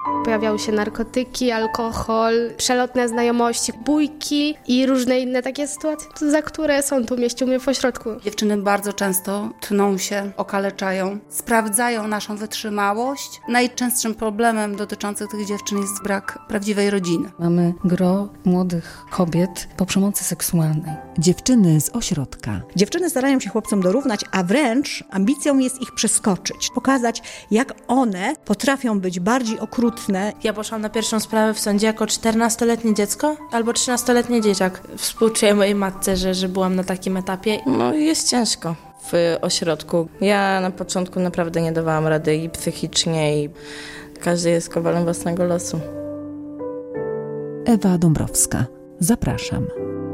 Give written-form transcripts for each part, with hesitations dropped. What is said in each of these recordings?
Pojawiały się narkotyki, alkohol, przelotne znajomości, bójki i różne inne takie sytuacje, za które sąd umieścił mnie w ośrodku. Dziewczyny bardzo często tną się, okaleczają, sprawdzają naszą wytrzymałość. Najczęstszym problemem dotyczącym tych dziewczyn jest brak prawdziwej rodziny. Mamy gro młodych kobiet po przemocy seksualnej. Dziewczyny z ośrodka. Dziewczyny starają się chłopcom dorównać, a wręcz ambicją jest ich przeskoczyć. Pokazać, jak one potrafią być bardziej okrutne. Ja poszłam na pierwszą sprawę w sądzie jako 14-letnie dziecko albo 13-letnie dzieciak. Współczuję mojej matce, że byłam na takim etapie. No jest ciężko w ośrodku. Ja na początku naprawdę nie dawałam rady i psychicznie, i każdy jest kowalem własnego losu. Ewa Dąbrowska. Zapraszam.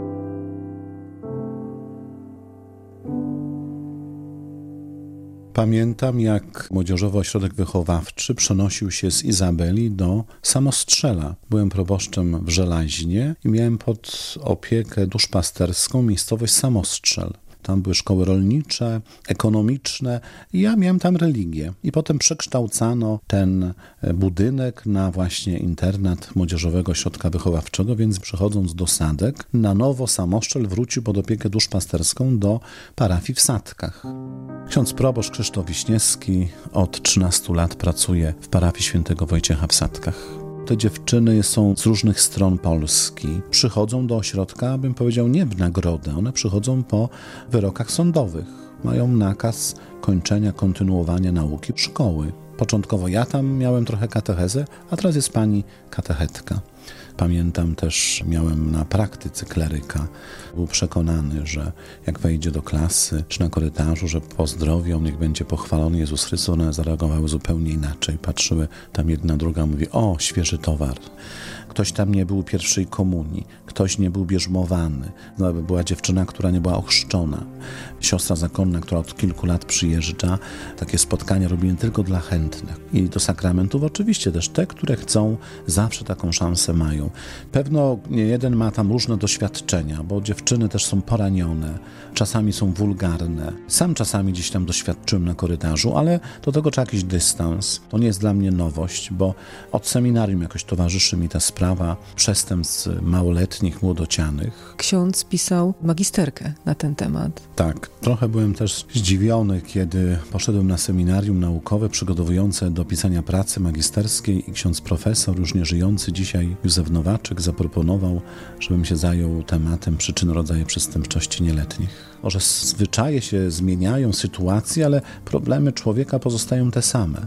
Pamiętam, jak Młodzieżowy Ośrodek Wychowawczy przenosił się z Izabeli do Samostrzela. Byłem proboszczem w Żelaźnie i miałem pod opiekę duszpasterską miejscowość Samostrzel. Tam były szkoły rolnicze, ekonomiczne i ja miałem tam religię. I potem przekształcano ten budynek na właśnie internat Młodzieżowego Ośrodka Wychowawczego, więc przechodząc do Sadek, na nowo Samostrzel wrócił pod opiekę duszpasterską do parafii w Sadkach. Ksiądz proboszcz Krzysztof Wiśniewski od 13 lat pracuje w parafii świętego Wojciecha w Sadkach. Te dziewczyny są z różnych stron Polski. Przychodzą do ośrodka, bym powiedział, nie w nagrodę. One przychodzą po wyrokach sądowych. Mają nakaz kończenia, kontynuowania nauki szkoły. Początkowo ja tam miałem trochę katechezę, a teraz jest pani katechetka. Pamiętam też, miałem na praktyce kleryka. Był przekonany, że jak wejdzie do klasy czy na korytarzu, że pozdrowią, niech będzie pochwalony Jezus Chrystus. One zareagowały zupełnie inaczej. Patrzyły tam jedna, druga, mówi: o, świeży towar. Ktoś tam nie był pierwszej komunii, ktoś nie był bierzmowany. Była dziewczyna, która nie była ochrzczona. Siostra zakonna, która od kilku lat przyjeżdża. Takie spotkania robimy tylko dla chętnych. I do sakramentów oczywiście też te, które chcą, zawsze taką szansę mają. Pewno nie jeden ma tam różne doświadczenia, bo dziewczyny też są poranione, czasami są wulgarne. Sam czasami gdzieś tam doświadczyłem na korytarzu, ale do tego trzeba jakiś dystans. To nie jest dla mnie nowość, bo od seminarium jakoś towarzyszy mi ta sprawa przestępstw małoletnich, młodocianych. Ksiądz pisał magisterkę na ten temat. Tak, trochę byłem też zdziwiony, kiedy poszedłem na seminarium naukowe przygotowujące do pisania pracy magisterskiej i ksiądz profesor, już nie żyjący dzisiaj, Józef Nowaczek, zaproponował, żebym się zajął tematem przyczyn rodzaju przestępczości nieletnich. Może zwyczaje się zmieniają, sytuacje, ale problemy człowieka pozostają te same.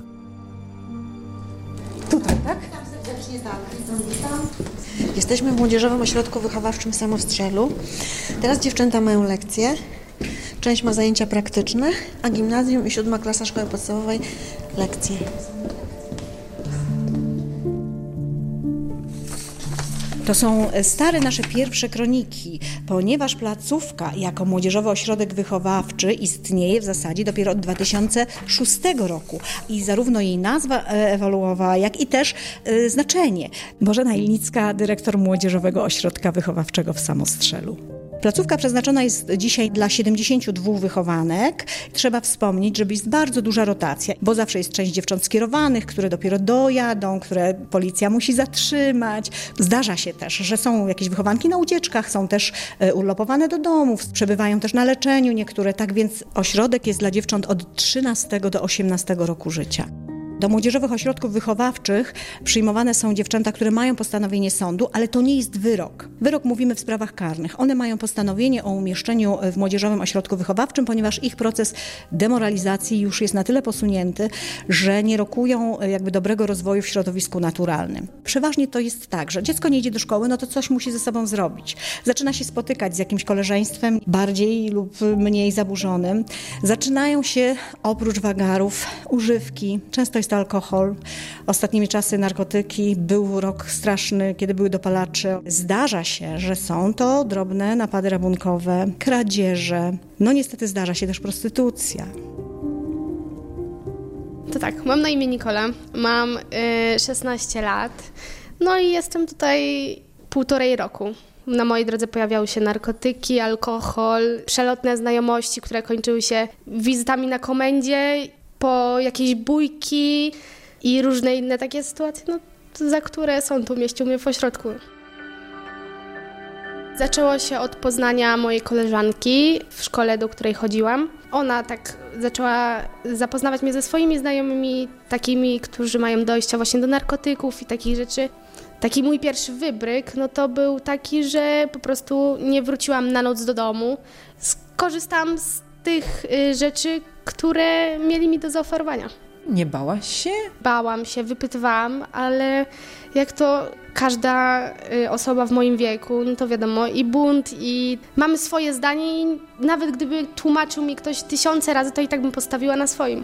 Tutaj, tak? Jesteśmy w Młodzieżowym Ośrodku Wychowawczym w Samostrzelu. Teraz dziewczęta mają lekcje. Część ma zajęcia praktyczne, a gimnazjum i 7. klasa szkoły podstawowej lekcje. To są stare nasze pierwsze kroniki, ponieważ placówka jako Młodzieżowy Ośrodek Wychowawczy istnieje w zasadzie dopiero od 2006 roku i zarówno jej nazwa ewoluowała, jak i też znaczenie. Bożena Ilnicka, dyrektor Młodzieżowego Ośrodka Wychowawczego w Samostrzelu. Placówka przeznaczona jest dzisiaj dla 72 wychowanek. Trzeba wspomnieć, że jest bardzo duża rotacja, bo zawsze jest część dziewcząt skierowanych, które dopiero dojadą, które policja musi zatrzymać. Zdarza się też, że są jakieś wychowanki na ucieczkach, są też urlopowane do domów, przebywają też na leczeniu niektóre. Tak więc ośrodek jest dla dziewcząt od 13 do 18 roku życia. Do młodzieżowych ośrodków wychowawczych przyjmowane są dziewczęta, które mają postanowienie sądu, ale to nie jest wyrok. Wyrok mówimy w sprawach karnych. One mają postanowienie o umieszczeniu w młodzieżowym ośrodku wychowawczym, ponieważ ich proces demoralizacji już jest na tyle posunięty, że nie rokują jakby dobrego rozwoju w środowisku naturalnym. Przeważnie to jest tak, że dziecko nie idzie do szkoły, no to coś musi ze sobą zrobić. Zaczyna się spotykać z jakimś koleżeństwem bardziej lub mniej zaburzonym. Zaczynają się oprócz wagarów używki, często jest to alkohol, ostatnimi czasy narkotyki, był rok straszny, kiedy były dopalacze. Zdarza się, że są to drobne napady rabunkowe, kradzieże, no niestety zdarza się też prostytucja. To tak, mam na imię Nikola, mam 16 lat, no i jestem tutaj 1,5 roku. Na mojej drodze pojawiały się narkotyki, alkohol, przelotne znajomości, które kończyły się wizytami na komendzie, po jakieś bójki, i różne inne takie sytuacje, no, za które sąd umieścił mnie w ośrodku. Zaczęło się od poznania mojej koleżanki w szkole, do której chodziłam. Ona tak zaczęła zapoznawać mnie ze swoimi znajomymi, takimi, którzy mają dojścia właśnie do narkotyków i takich rzeczy. Taki mój pierwszy wybryk, no to był taki, że po prostu nie wróciłam na noc do domu. Skorzystałam z tych rzeczy, które mieli mi do zaoferowania. Nie bałaś się? Bałam się, wypytywałam, ale jak to każda osoba w moim wieku, no to wiadomo, i bunt, i mamy swoje zdanie i nawet gdyby tłumaczył mi ktoś 1000 razy, to i tak bym postawiła na swoim.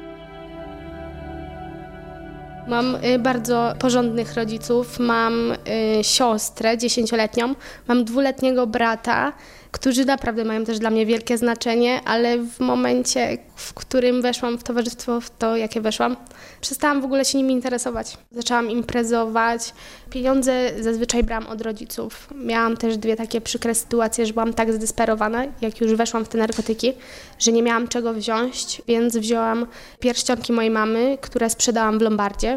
Mam bardzo porządnych rodziców, mam siostrę 10-letnią, mam 2-letniego brata, którzy naprawdę mają też dla mnie wielkie znaczenie, ale w momencie, w którym weszłam w towarzystwo, w to jakie weszłam, przestałam w ogóle się nimi interesować. Zaczęłam imprezować, pieniądze zazwyczaj brałam od rodziców. Miałam też 2 takie przykre sytuacje, że byłam tak zdesperowana, jak już weszłam w te narkotyki, że nie miałam czego wziąć, więc wzięłam pierścionki mojej mamy, które sprzedałam w Lombardzie.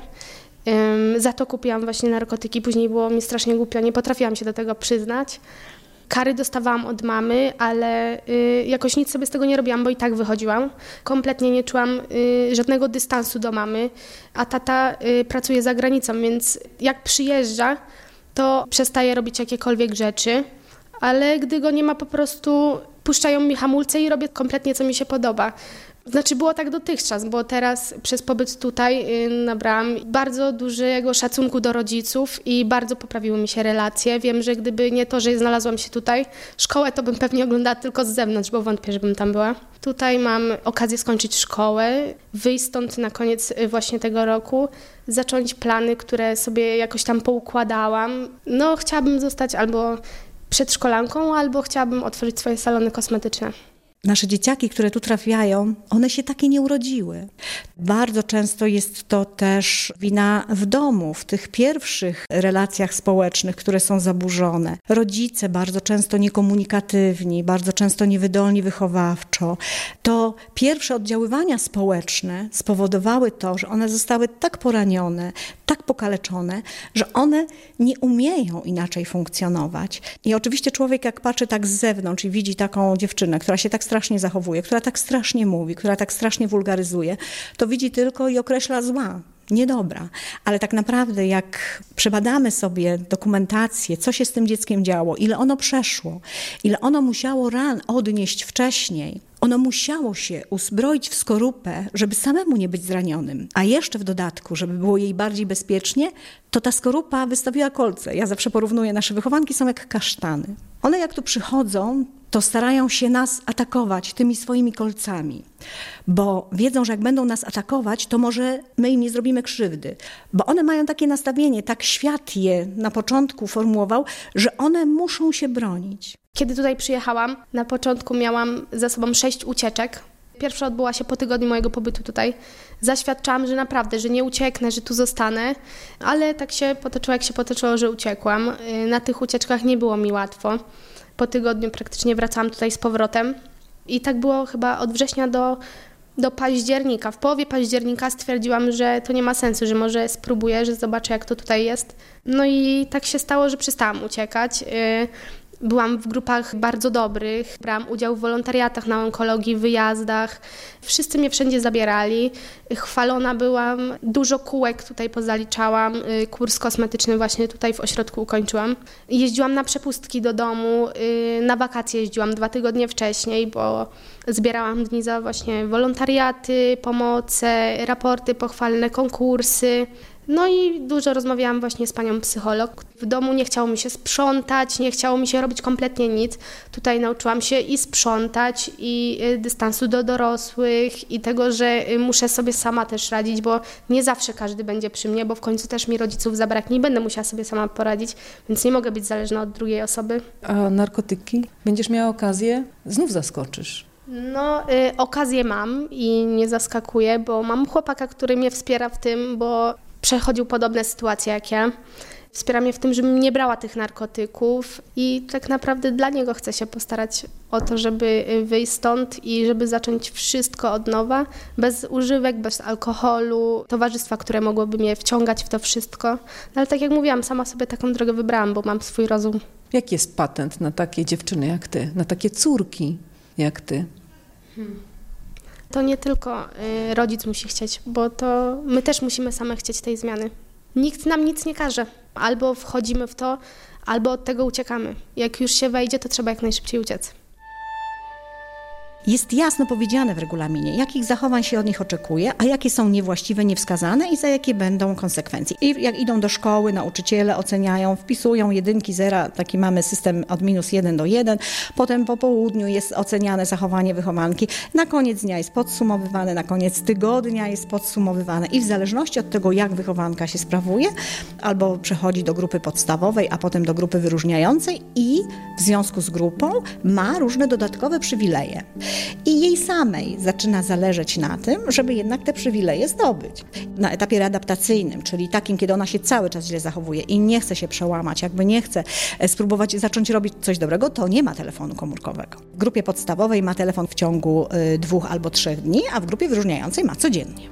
Za to kupiłam właśnie narkotyki, później było mi strasznie głupio, nie potrafiłam się do tego przyznać. Kary dostawałam od mamy, ale jakoś nic sobie z tego nie robiłam, bo i tak wychodziłam. Kompletnie nie czułam żadnego dystansu do mamy, a tata pracuje za granicą, więc jak przyjeżdża, to przestaje robić jakiekolwiek rzeczy, ale gdy go nie ma, po prostu puszczają mi hamulce i robię kompletnie, co mi się podoba. Znaczy było tak dotychczas, bo teraz przez pobyt tutaj nabrałam bardzo dużego szacunku do rodziców i bardzo poprawiły mi się relacje. Wiem, że gdyby nie to, że znalazłam się tutaj, szkołę to bym pewnie oglądała tylko z zewnątrz, bo wątpię, żebym tam była. Tutaj mam okazję skończyć szkołę, wyjść stąd na koniec właśnie tego roku, zacząć plany, które sobie jakoś tam poukładałam. No chciałabym zostać albo przedszkolanką, albo chciałabym otworzyć swoje salony kosmetyczne. Nasze dzieciaki, które tu trafiają, one się takie nie urodziły. Bardzo często jest to też wina w domu, w tych pierwszych relacjach społecznych, które są zaburzone. Rodzice bardzo często niekomunikatywni, bardzo często niewydolni wychowawczo. To pierwsze oddziaływania społeczne spowodowały to, że one zostały tak poranione, tak pokaleczone, że one nie umieją inaczej funkcjonować. I oczywiście człowiek, jak patrzy tak z zewnątrz i widzi taką dziewczynę, która się tak strasznie zachowuje, która tak strasznie mówi, która tak strasznie wulgaryzuje, to widzi tylko i określa zła, niedobra. Ale tak naprawdę jak przebadamy sobie dokumentację, co się z tym dzieckiem działo, ile ono przeszło, ile ono musiało ran odnieść wcześniej, ono musiało się uzbroić w skorupę, żeby samemu nie być zranionym, a jeszcze w dodatku, żeby było jej bardziej bezpiecznie, to ta skorupa wystawiła kolce. Ja zawsze porównuję, nasze wychowanki są jak kasztany. One jak tu przychodzą, to starają się nas atakować tymi swoimi kolcami, bo wiedzą, że jak będą nas atakować, to może my im nie zrobimy krzywdy, bo one mają takie nastawienie, tak świat je na początku formułował, że one muszą się bronić. Kiedy tutaj przyjechałam, na początku miałam za sobą 6 ucieczek. Pierwsza odbyła się po tygodniu mojego pobytu tutaj. Zaświadczałam, że naprawdę, że nie ucieknę, że tu zostanę, ale tak się potoczyło, jak się potoczyło, że uciekłam. Na tych ucieczkach nie było mi łatwo. Po tygodniu praktycznie wracałam tutaj z powrotem i tak było chyba od września do października. W połowie października stwierdziłam, że to nie ma sensu, że może spróbuję, że zobaczę, jak to tutaj jest. No i tak się stało, że przestałam uciekać. Byłam w grupach bardzo dobrych, brałam udział w wolontariatach na onkologii, wyjazdach. Wszyscy mnie wszędzie zabierali. Chwalona byłam, dużo kółek tutaj pozaliczałam. Kurs kosmetyczny właśnie tutaj w ośrodku ukończyłam. Jeździłam na przepustki do domu, na wakacje jeździłam 2 tygodnie wcześniej, bo zbierałam dni za właśnie wolontariaty, pomoce, raporty pochwalne, konkursy. No i dużo rozmawiałam właśnie z panią psycholog. W domu nie chciało mi się sprzątać, nie chciało mi się robić kompletnie nic. Tutaj nauczyłam się i sprzątać, i dystansu do dorosłych, i tego, że muszę sobie sama też radzić, bo nie zawsze każdy będzie przy mnie, bo w końcu też mi rodziców zabraknie i będę musiała sobie sama poradzić, więc nie mogę być zależna od drugiej osoby. A narkotyki? Będziesz miała okazję? Znów zaskoczysz. No, okazję mam i nie zaskakuję, bo mam chłopaka, który mnie wspiera w tym, bo przechodził podobne sytuacje jak ja. Wspiera mnie w tym, żebym nie brała tych narkotyków i tak naprawdę dla niego chcę się postarać o to, żeby wyjść stąd i żeby zacząć wszystko od nowa, bez używek, bez alkoholu, towarzystwa, które mogłoby mnie wciągać w to wszystko. No, ale tak jak mówiłam, sama sobie taką drogę wybrałam, bo mam swój rozum. Jaki jest patent na takie dziewczyny jak ty, na takie córki jak ty? To nie tylko rodzic musi chcieć, bo to my też musimy same chcieć tej zmiany. Nikt nam nic nie każe. Albo wchodzimy w to, albo od tego uciekamy. Jak już się wejdzie, to trzeba jak najszybciej uciec. Jest jasno powiedziane w regulaminie, jakich zachowań się od nich oczekuje, a jakie są niewłaściwe, niewskazane i za jakie będą konsekwencje. I jak idą do szkoły, nauczyciele oceniają, wpisują jedynki, zera, taki mamy system od -1 do 1, potem po południu jest oceniane zachowanie wychowanki, na koniec dnia jest podsumowywane, na koniec tygodnia jest podsumowywane i w zależności od tego, jak wychowanka się sprawuje, albo przechodzi do grupy podstawowej, a potem do grupy wyróżniającej i w związku z grupą ma różne dodatkowe przywileje. I jej samej zaczyna zależeć na tym, żeby jednak te przywileje zdobyć. Na etapie readaptacyjnym, czyli takim, kiedy ona się cały czas źle zachowuje i nie chce się przełamać, jakby nie chce spróbować zacząć robić coś dobrego, to nie ma telefonu komórkowego. W grupie podstawowej ma telefon w ciągu 2 albo 3 dni, a w grupie wyróżniającej ma codziennie.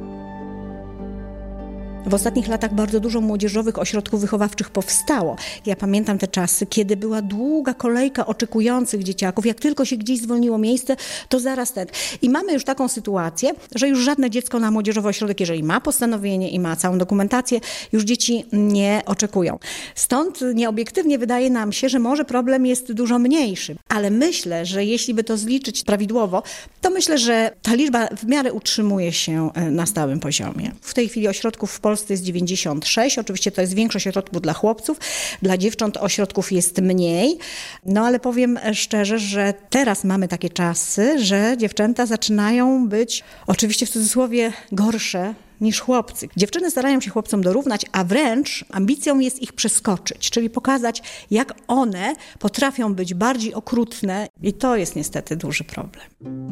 W ostatnich latach bardzo dużo młodzieżowych ośrodków wychowawczych powstało. Ja pamiętam te czasy, kiedy była długa kolejka oczekujących dzieciaków. Jak tylko się gdzieś zwolniło miejsce, to zaraz ten. I mamy już taką sytuację, że już żadne dziecko na młodzieżowy ośrodek, jeżeli ma postanowienie i ma całą dokumentację, już dzieci nie oczekują. Stąd nieobiektywnie wydaje nam się, że może problem jest dużo mniejszy. Ale myślę, że jeśli by to zliczyć prawidłowo, to myślę, że ta liczba w miarę utrzymuje się na stałym poziomie. W tej chwili ośrodków w Polsce jest 96, oczywiście to jest większość ośrodków dla chłopców, dla dziewcząt ośrodków jest mniej, no ale powiem szczerze, że teraz mamy takie czasy, że dziewczęta zaczynają być, oczywiście w cudzysłowie, gorsze niż chłopcy. Dziewczyny starają się chłopcom dorównać, a wręcz ambicją jest ich przeskoczyć, czyli pokazać, jak one potrafią być bardziej okrutne i to jest niestety duży problem.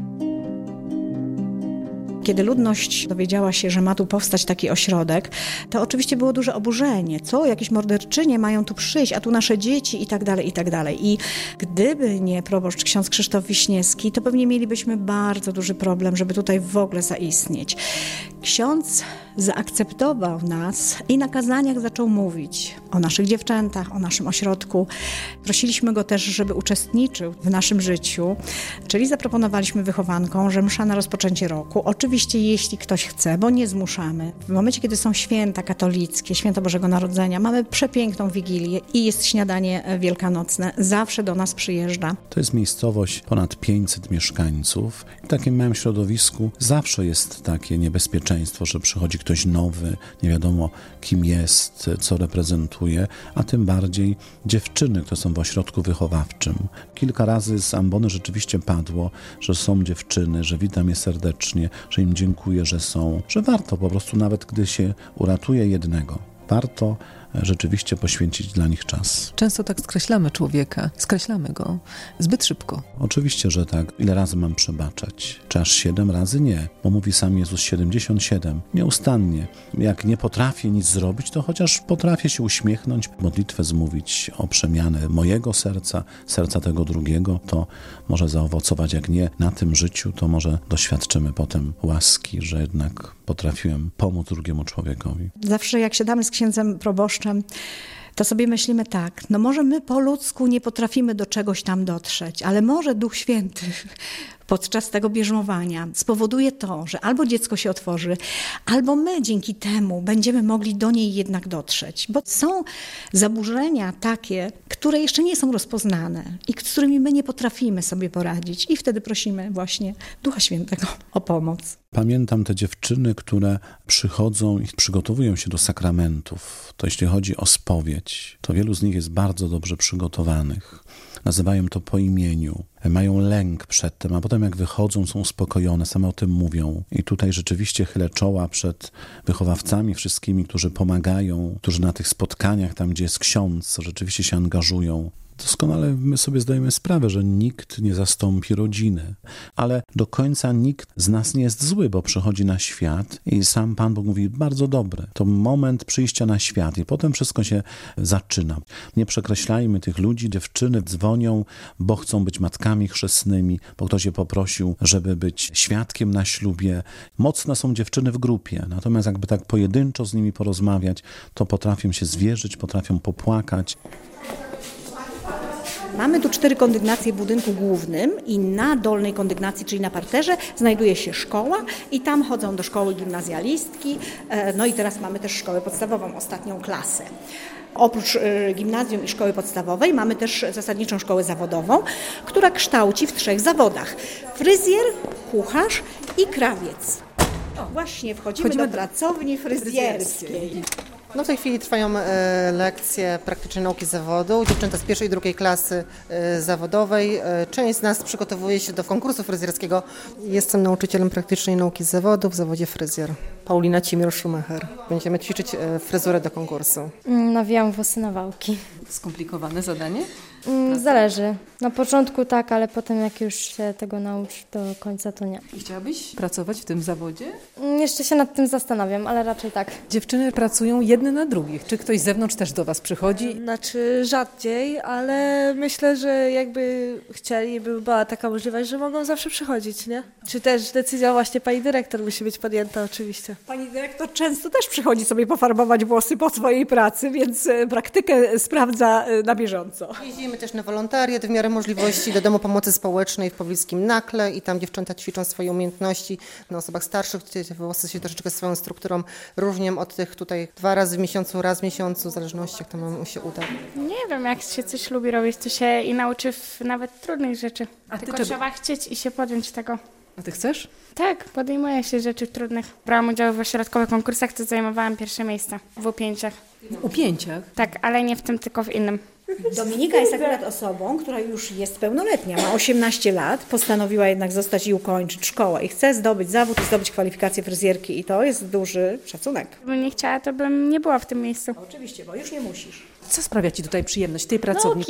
Kiedy ludność dowiedziała się, że ma tu powstać taki ośrodek, to oczywiście było duże oburzenie. Co? Jakieś morderczynie mają tu przyjść, a tu nasze dzieci i tak dalej, i tak dalej. I gdyby nie proboszcz ksiądz Krzysztof Wiśniewski, to pewnie mielibyśmy bardzo duży problem, żeby tutaj w ogóle zaistnieć. Ksiądz zaakceptował nas i na kazaniach zaczął mówić o naszych dziewczętach, o naszym ośrodku. Prosiliśmy go też, żeby uczestniczył w naszym życiu, czyli zaproponowaliśmy wychowankom, że msza na rozpoczęcie roku. Oczywiście jeśli ktoś chce, bo nie zmuszamy. W momencie, kiedy są święta katolickie, święto Bożego Narodzenia, mamy przepiękną Wigilię i jest śniadanie wielkanocne. Zawsze do nas przyjeżdża. To jest miejscowość ponad 500 mieszkańców. W takim małym środowisku zawsze jest takie niebezpieczeństwo, że przychodzi ktoś nowy, nie wiadomo kim jest, co reprezentuje, a tym bardziej dziewczyny, które są w ośrodku wychowawczym. Kilka razy z ambony rzeczywiście padło, że są dziewczyny, że witam je serdecznie, że im dziękuję, że są, że warto po prostu, nawet gdy się uratuje jednego, warto rzeczywiście poświęcić dla nich czas. Często tak skreślamy człowieka, skreślamy go zbyt szybko. Oczywiście, że tak. Ile razy mam przebaczać? Czy aż 7 razy? Nie. Bo mówi sam Jezus 77. Nieustannie. Jak nie potrafię nic zrobić, to chociaż potrafię się uśmiechnąć, modlitwę zmówić o przemianę mojego serca, serca tego drugiego, to może zaowocować. Jak nie na tym życiu, to może doświadczymy potem łaski, że jednak potrafiłem pomóc drugiemu człowiekowi. Zawsze jak siadamy z księdzem proboszczem, to sobie myślimy tak, no może my po ludzku nie potrafimy do czegoś tam dotrzeć, ale może Duch Święty podczas tego bierzmowania spowoduje to, że albo dziecko się otworzy, albo my dzięki temu będziemy mogli do niej jednak dotrzeć. Bo są zaburzenia takie, które jeszcze nie są rozpoznane i z którymi my nie potrafimy sobie poradzić. I wtedy prosimy właśnie Ducha Świętego o pomoc. Pamiętam te dziewczyny, które przychodzą i przygotowują się do sakramentów. To jeśli chodzi o spowiedź, to wielu z nich jest bardzo dobrze przygotowanych. Nazywają to po imieniu, mają lęk przed tym, a potem jak wychodzą, są uspokojone, same o tym mówią. I tutaj rzeczywiście chylę czoła przed wychowawcami wszystkimi, którzy pomagają, którzy na tych spotkaniach, tam gdzie jest ksiądz, rzeczywiście się angażują. Doskonale my sobie zdajemy sprawę, że nikt nie zastąpi rodziny, ale do końca nikt z nas nie jest zły, bo przychodzi na świat i sam Pan Bóg mówi, bardzo dobre. To moment przyjścia na świat i potem wszystko się zaczyna. Nie przekreślajmy tych ludzi, dziewczyny dzwonią, bo chcą być matkami chrzestnymi, bo ktoś je poprosił, żeby być świadkiem na ślubie. Mocne są dziewczyny w grupie, natomiast jakby tak pojedynczo z nimi porozmawiać, to potrafią się zwierzyć, potrafią popłakać. Mamy tu 4 kondygnacje w budynku głównym i na dolnej kondygnacji, czyli na parterze, znajduje się szkoła i tam chodzą do szkoły gimnazjalistki. No i teraz mamy też szkołę podstawową, ostatnią klasę. Oprócz gimnazjum i szkoły podstawowej mamy też zasadniczą szkołę zawodową, która kształci w 3 zawodach. Fryzjer, kucharz i krawiec. Właśnie wchodzimy do pracowni fryzjerskiej. No w tej chwili trwają lekcje praktycznej nauki zawodu. Dziewczęta z 1. i 2. klasy zawodowej. Część z nas przygotowuje się do konkursu fryzjerskiego. Jestem nauczycielem praktycznej nauki zawodu w zawodzie fryzjer. Paulina Cimir-Schumacher. Będziemy ćwiczyć fryzurę do konkursu. Nawijam włosy na wałki. Skomplikowane zadanie? Zależy. Na początku tak, ale potem jak już się tego nauczysz do końca, to nie. I chciałabyś pracować w tym zawodzie? Jeszcze się nad tym zastanawiam, ale raczej tak. Dziewczyny pracują jedne na drugich. Czy ktoś z zewnątrz też do was przychodzi? Znaczy rzadziej, ale myślę, że jakby chcieli, by była taka możliwość, że mogą zawsze przychodzić, nie? Czy też decyzja właśnie pani dyrektor musi być podjęta oczywiście. Pani dyrektor często też przychodzi sobie pofarbować włosy po swojej pracy, więc praktykę sprawdza na bieżąco. Jeździmy też na wolontariat w miarę możliwości do Domu Pomocy Społecznej w pobliskim Nakle i tam dziewczęta ćwiczą swoje umiejętności na osobach starszych, gdzie te włosy się troszeczkę swoją strukturą różnią od tych tutaj 2 razy w miesiącu, raz w miesiącu, w zależności jak to mu się uda. Nie wiem, jak się coś lubi robić, to się i nauczy nawet trudnych rzeczy. Tylko trzeba chcieć i się podjąć tego. A ty chcesz? Tak, podejmuję się rzeczy trudnych. Brałam udział w ośrodkowych konkursach, to zajmowałam 1. miejsce w upięciach. W upięciach? Tak, ale nie w tym, tylko w innym. Dominika jest akurat osobą, która już jest pełnoletnia, ma 18 lat, postanowiła jednak zostać i ukończyć szkołę i chce zdobyć zawód i zdobyć kwalifikację fryzjerki i to jest duży szacunek. Gdybym nie chciała, to bym nie była w tym miejscu. Oczywiście, bo już nie musisz. Co sprawia ci tutaj przyjemność tej pracowni?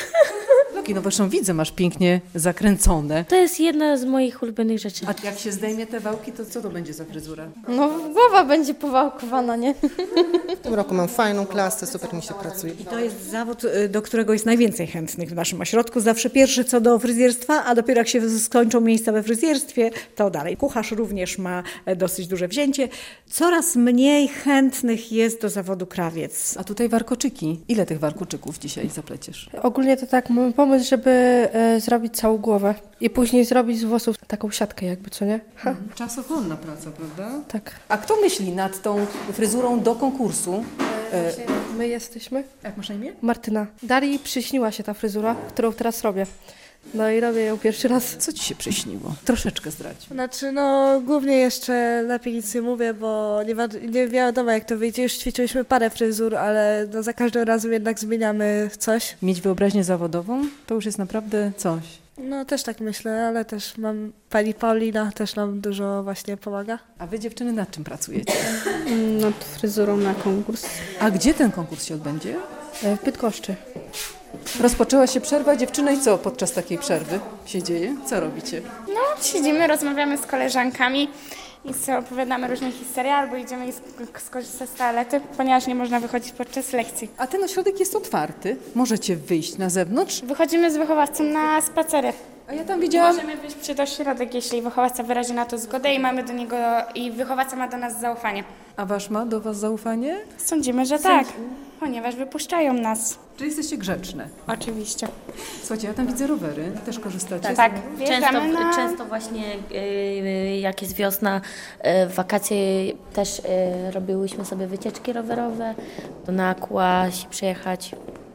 Nogi. No zresztą widzę, masz pięknie zakręcone. To jest jedna z moich ulubionych rzeczy. A jak się zdejmie te wałki, to co to będzie za fryzura? No głowa będzie powałkowana, nie? W tym roku mam fajną klasę, super mi się pracuje. I to jest zawód, do którego jest najwięcej chętnych w naszym ośrodku. Zawsze pierwsze co do fryzjerstwa, a dopiero jak się skończą miejsca we fryzjerstwie, to dalej. Kucharz również ma dosyć duże wzięcie. Coraz mniej chętnych jest do zawodu krawiec. A tutaj warkoczyki. Ile tych warkoczyków dzisiaj zapleciesz? Ogólnie to tak, mamy pomysł, żeby zrobić całą głowę i później zrobić z włosów taką siatkę jakby, co nie? Czasochłonna praca, prawda? Tak. A kto myśli nad tą fryzurą do konkursu? My jesteśmy. Jak masz na imię? Martyna. Darii przyśniła się ta fryzura, którą teraz robię. No i robię ją pierwszy raz. Co ci się przyśniło? Troszeczkę zdradź. Znaczy, no głównie jeszcze lepiej nic nie mówię, bo nie wiadomo jak to wyjdzie. Już ćwiczyliśmy parę fryzur, ale no, za każdym razem jednak zmieniamy coś. Mieć wyobraźnię zawodową to już jest naprawdę coś. No też tak myślę, ale też pani Paulina też nam dużo właśnie pomaga. A wy dziewczyny nad czym pracujecie? Nad fryzurą na konkurs. A gdzie ten konkurs się odbędzie? W Bydgoszczy. Rozpoczęła się przerwa, dziewczyna, i co podczas takiej przerwy się dzieje? Co robicie? No, siedzimy, rozmawiamy z koleżankami i sobie opowiadamy różne historie, albo idziemy skorzystać z toalety, ponieważ nie można wychodzić podczas lekcji. A ten ośrodek jest otwarty. Możecie wyjść na zewnątrz? Wychodzimy z wychowawcą na spacery. A ja tam widziałam... Możemy wyjść przed ośrodek, jeśli wychowawca wyrazi na to zgodę i mamy do niego, i wychowawca ma do nas zaufanie. A wasz ma do was zaufanie? Sądzimy, że tak, ponieważ wypuszczają nas. Czy jesteście grzeczne? Oczywiście. Słuchajcie, ja tam widzę rowery. Też korzystacie? Tak. Często właśnie jak jest wiosna, w wakacje też robiłyśmy sobie wycieczki rowerowe, do Nakła się przejechać.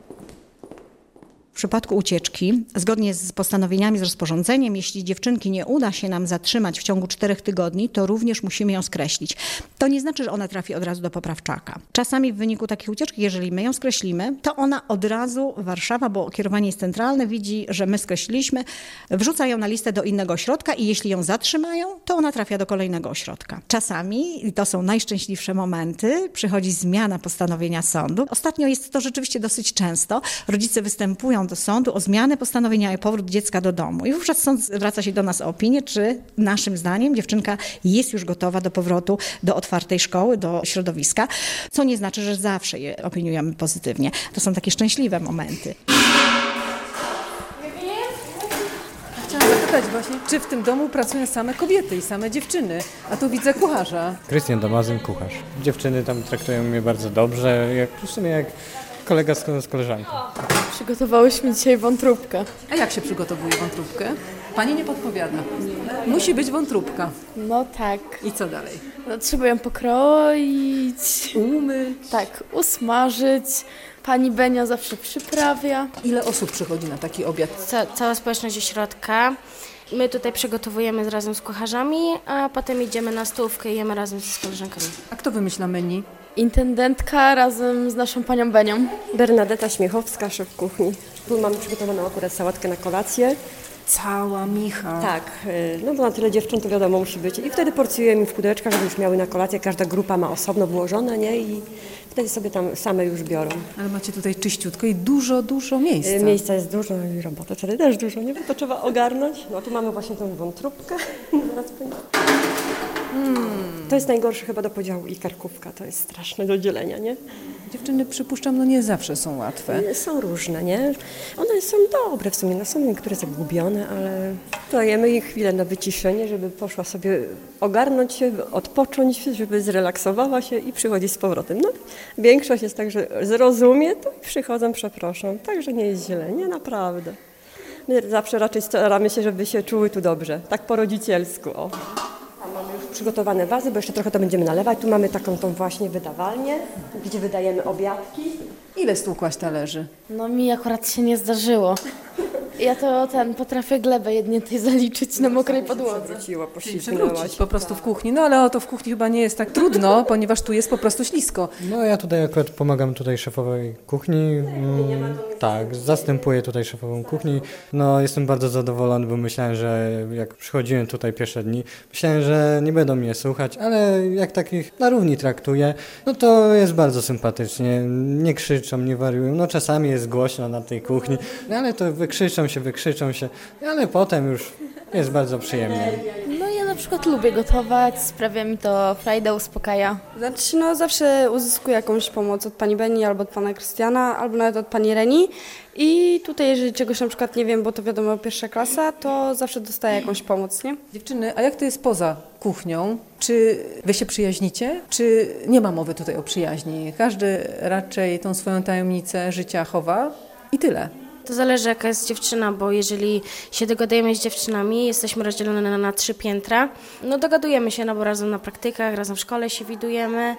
W przypadku ucieczki, zgodnie z postanowieniami, z rozporządzeniem, jeśli dziewczynki nie uda się nam zatrzymać w ciągu 4 tygodni, to również musimy ją skreślić. To nie znaczy, że ona trafi od razu do poprawczaka. Czasami w wyniku takich ucieczek, jeżeli my ją skreślimy, to ona od razu, Warszawa, bo kierowanie jest centralne, widzi, że my skreśliliśmy, wrzuca ją na listę do innego ośrodka i jeśli ją zatrzymają, to ona trafia do kolejnego ośrodka. Czasami, i to są najszczęśliwsze momenty, przychodzi zmiana postanowienia sądu. Ostatnio jest to rzeczywiście dosyć często. Rodzice występują wnioskują do sądu o zmianę postanowienia i powrót dziecka do domu. I wówczas sąd zwraca się do nas o opinię, czy naszym zdaniem dziewczynka jest już gotowa do powrotu do otwartej szkoły, do środowiska, co nie znaczy, że zawsze je opiniujemy pozytywnie. To są takie szczęśliwe momenty. Chciałam zapytać właśnie, czy w tym domu pracują same kobiety i same dziewczyny? A tu widzę kucharza. Krystian Damazyn, kucharz. Dziewczyny tam traktują mnie bardzo dobrze, w sumie jak kolega z koleżanką. Przygotowałyśmy dzisiaj wątróbkę. A jak się przygotowuje wątróbkę? Pani nie podpowiada. Musi być wątróbka. No tak. I co dalej? No, trzeba ją pokroić. Umyć. Tak, usmażyć. Pani Benia zawsze przyprawia. Ile osób przychodzi na taki obiad? Cała społeczność ośrodka. My tutaj przygotowujemy razem z kucharzami, a potem idziemy na stołówkę i jemy razem z koleżankami. A kto wymyśla menu? Intendentka razem z naszą panią Benią. Bernadeta Śmiechowska, szef kuchni. Tu mamy przygotowaną akurat sałatkę na kolację. Cała micha. Tak, no bo na tyle dziewcząt to wiadomo musi być. I wtedy porcjujemy w pudełeczkach, żeby już miały na kolację. Każda grupa ma osobno włożone, nie? I wtedy sobie tam same już biorą. Ale macie tutaj czyściutko i dużo miejsca. Miejsca jest dużo i roboty wtedy też dużo, nie? Bo to trzeba ogarnąć. No tu mamy właśnie tą wątróbkę. To jest najgorsze chyba do podziału i karkówka. To jest straszne do dzielenia, nie? Dziewczyny, przypuszczam, nie zawsze są łatwe. Są różne, nie? One są dobre w sumie, no są niektóre zagubione, ale dajemy ich chwilę na wyciszenie, żeby poszła sobie ogarnąć się, odpocząć, żeby zrelaksowała się i przychodzi z powrotem. No, większość jest tak, że zrozumie, to i przychodzą, przepraszam. Także nie jest źle, nie, naprawdę. My zawsze raczej staramy się, żeby się czuły tu dobrze, tak po rodzicielsku, o. Mamy już przygotowane wazy, bo jeszcze trochę to będziemy nalewać. Tu mamy taką tą właśnie wydawalnię, gdzie wydajemy obiadki. Ile stłukłaś talerzy? No mi akurat się nie zdarzyło. Ja to potrafię glebę jedniętej zaliczyć na mokrej podłodze. Przewrócić po prostu w kuchni. No ale to w kuchni chyba nie jest tak trudno, ponieważ tu jest po prostu ślisko. No ja tutaj akurat pomagam szefowej kuchni. Tak, zastępuję tutaj szefową kuchni. No jestem bardzo zadowolony, bo myślałem, że jak przychodziłem tutaj pierwsze dni, myślałem, że nie będą mnie słuchać, ale jak takich na równi traktuję, no to jest bardzo sympatycznie. Nie krzyczą, nie wariują. No czasami jest głośno na tej kuchni, ale to wykrzyczą się, ale potem już jest bardzo przyjemnie. No ja na przykład lubię gotować, sprawia mi to frajdę, uspokaja. Znaczy zawsze uzyskuję jakąś pomoc od pani Beni albo od pana Krystiana, albo nawet od pani Reni i tutaj jeżeli czegoś na przykład nie wiem, bo to wiadomo pierwsza klasa, to zawsze dostaję jakąś pomoc, nie? Dziewczyny, a jak to jest poza kuchnią? Czy wy się przyjaźnicie? Czy nie ma mowy tutaj o przyjaźni? Każdy raczej tą swoją tajemnicę życia chowa i tyle. To zależy, jaka jest dziewczyna, bo jeżeli się dogadujemy z dziewczynami, jesteśmy rozdzielone na 3 piętra, no dogadujemy się, no bo razem na praktykach, razem w szkole się widujemy,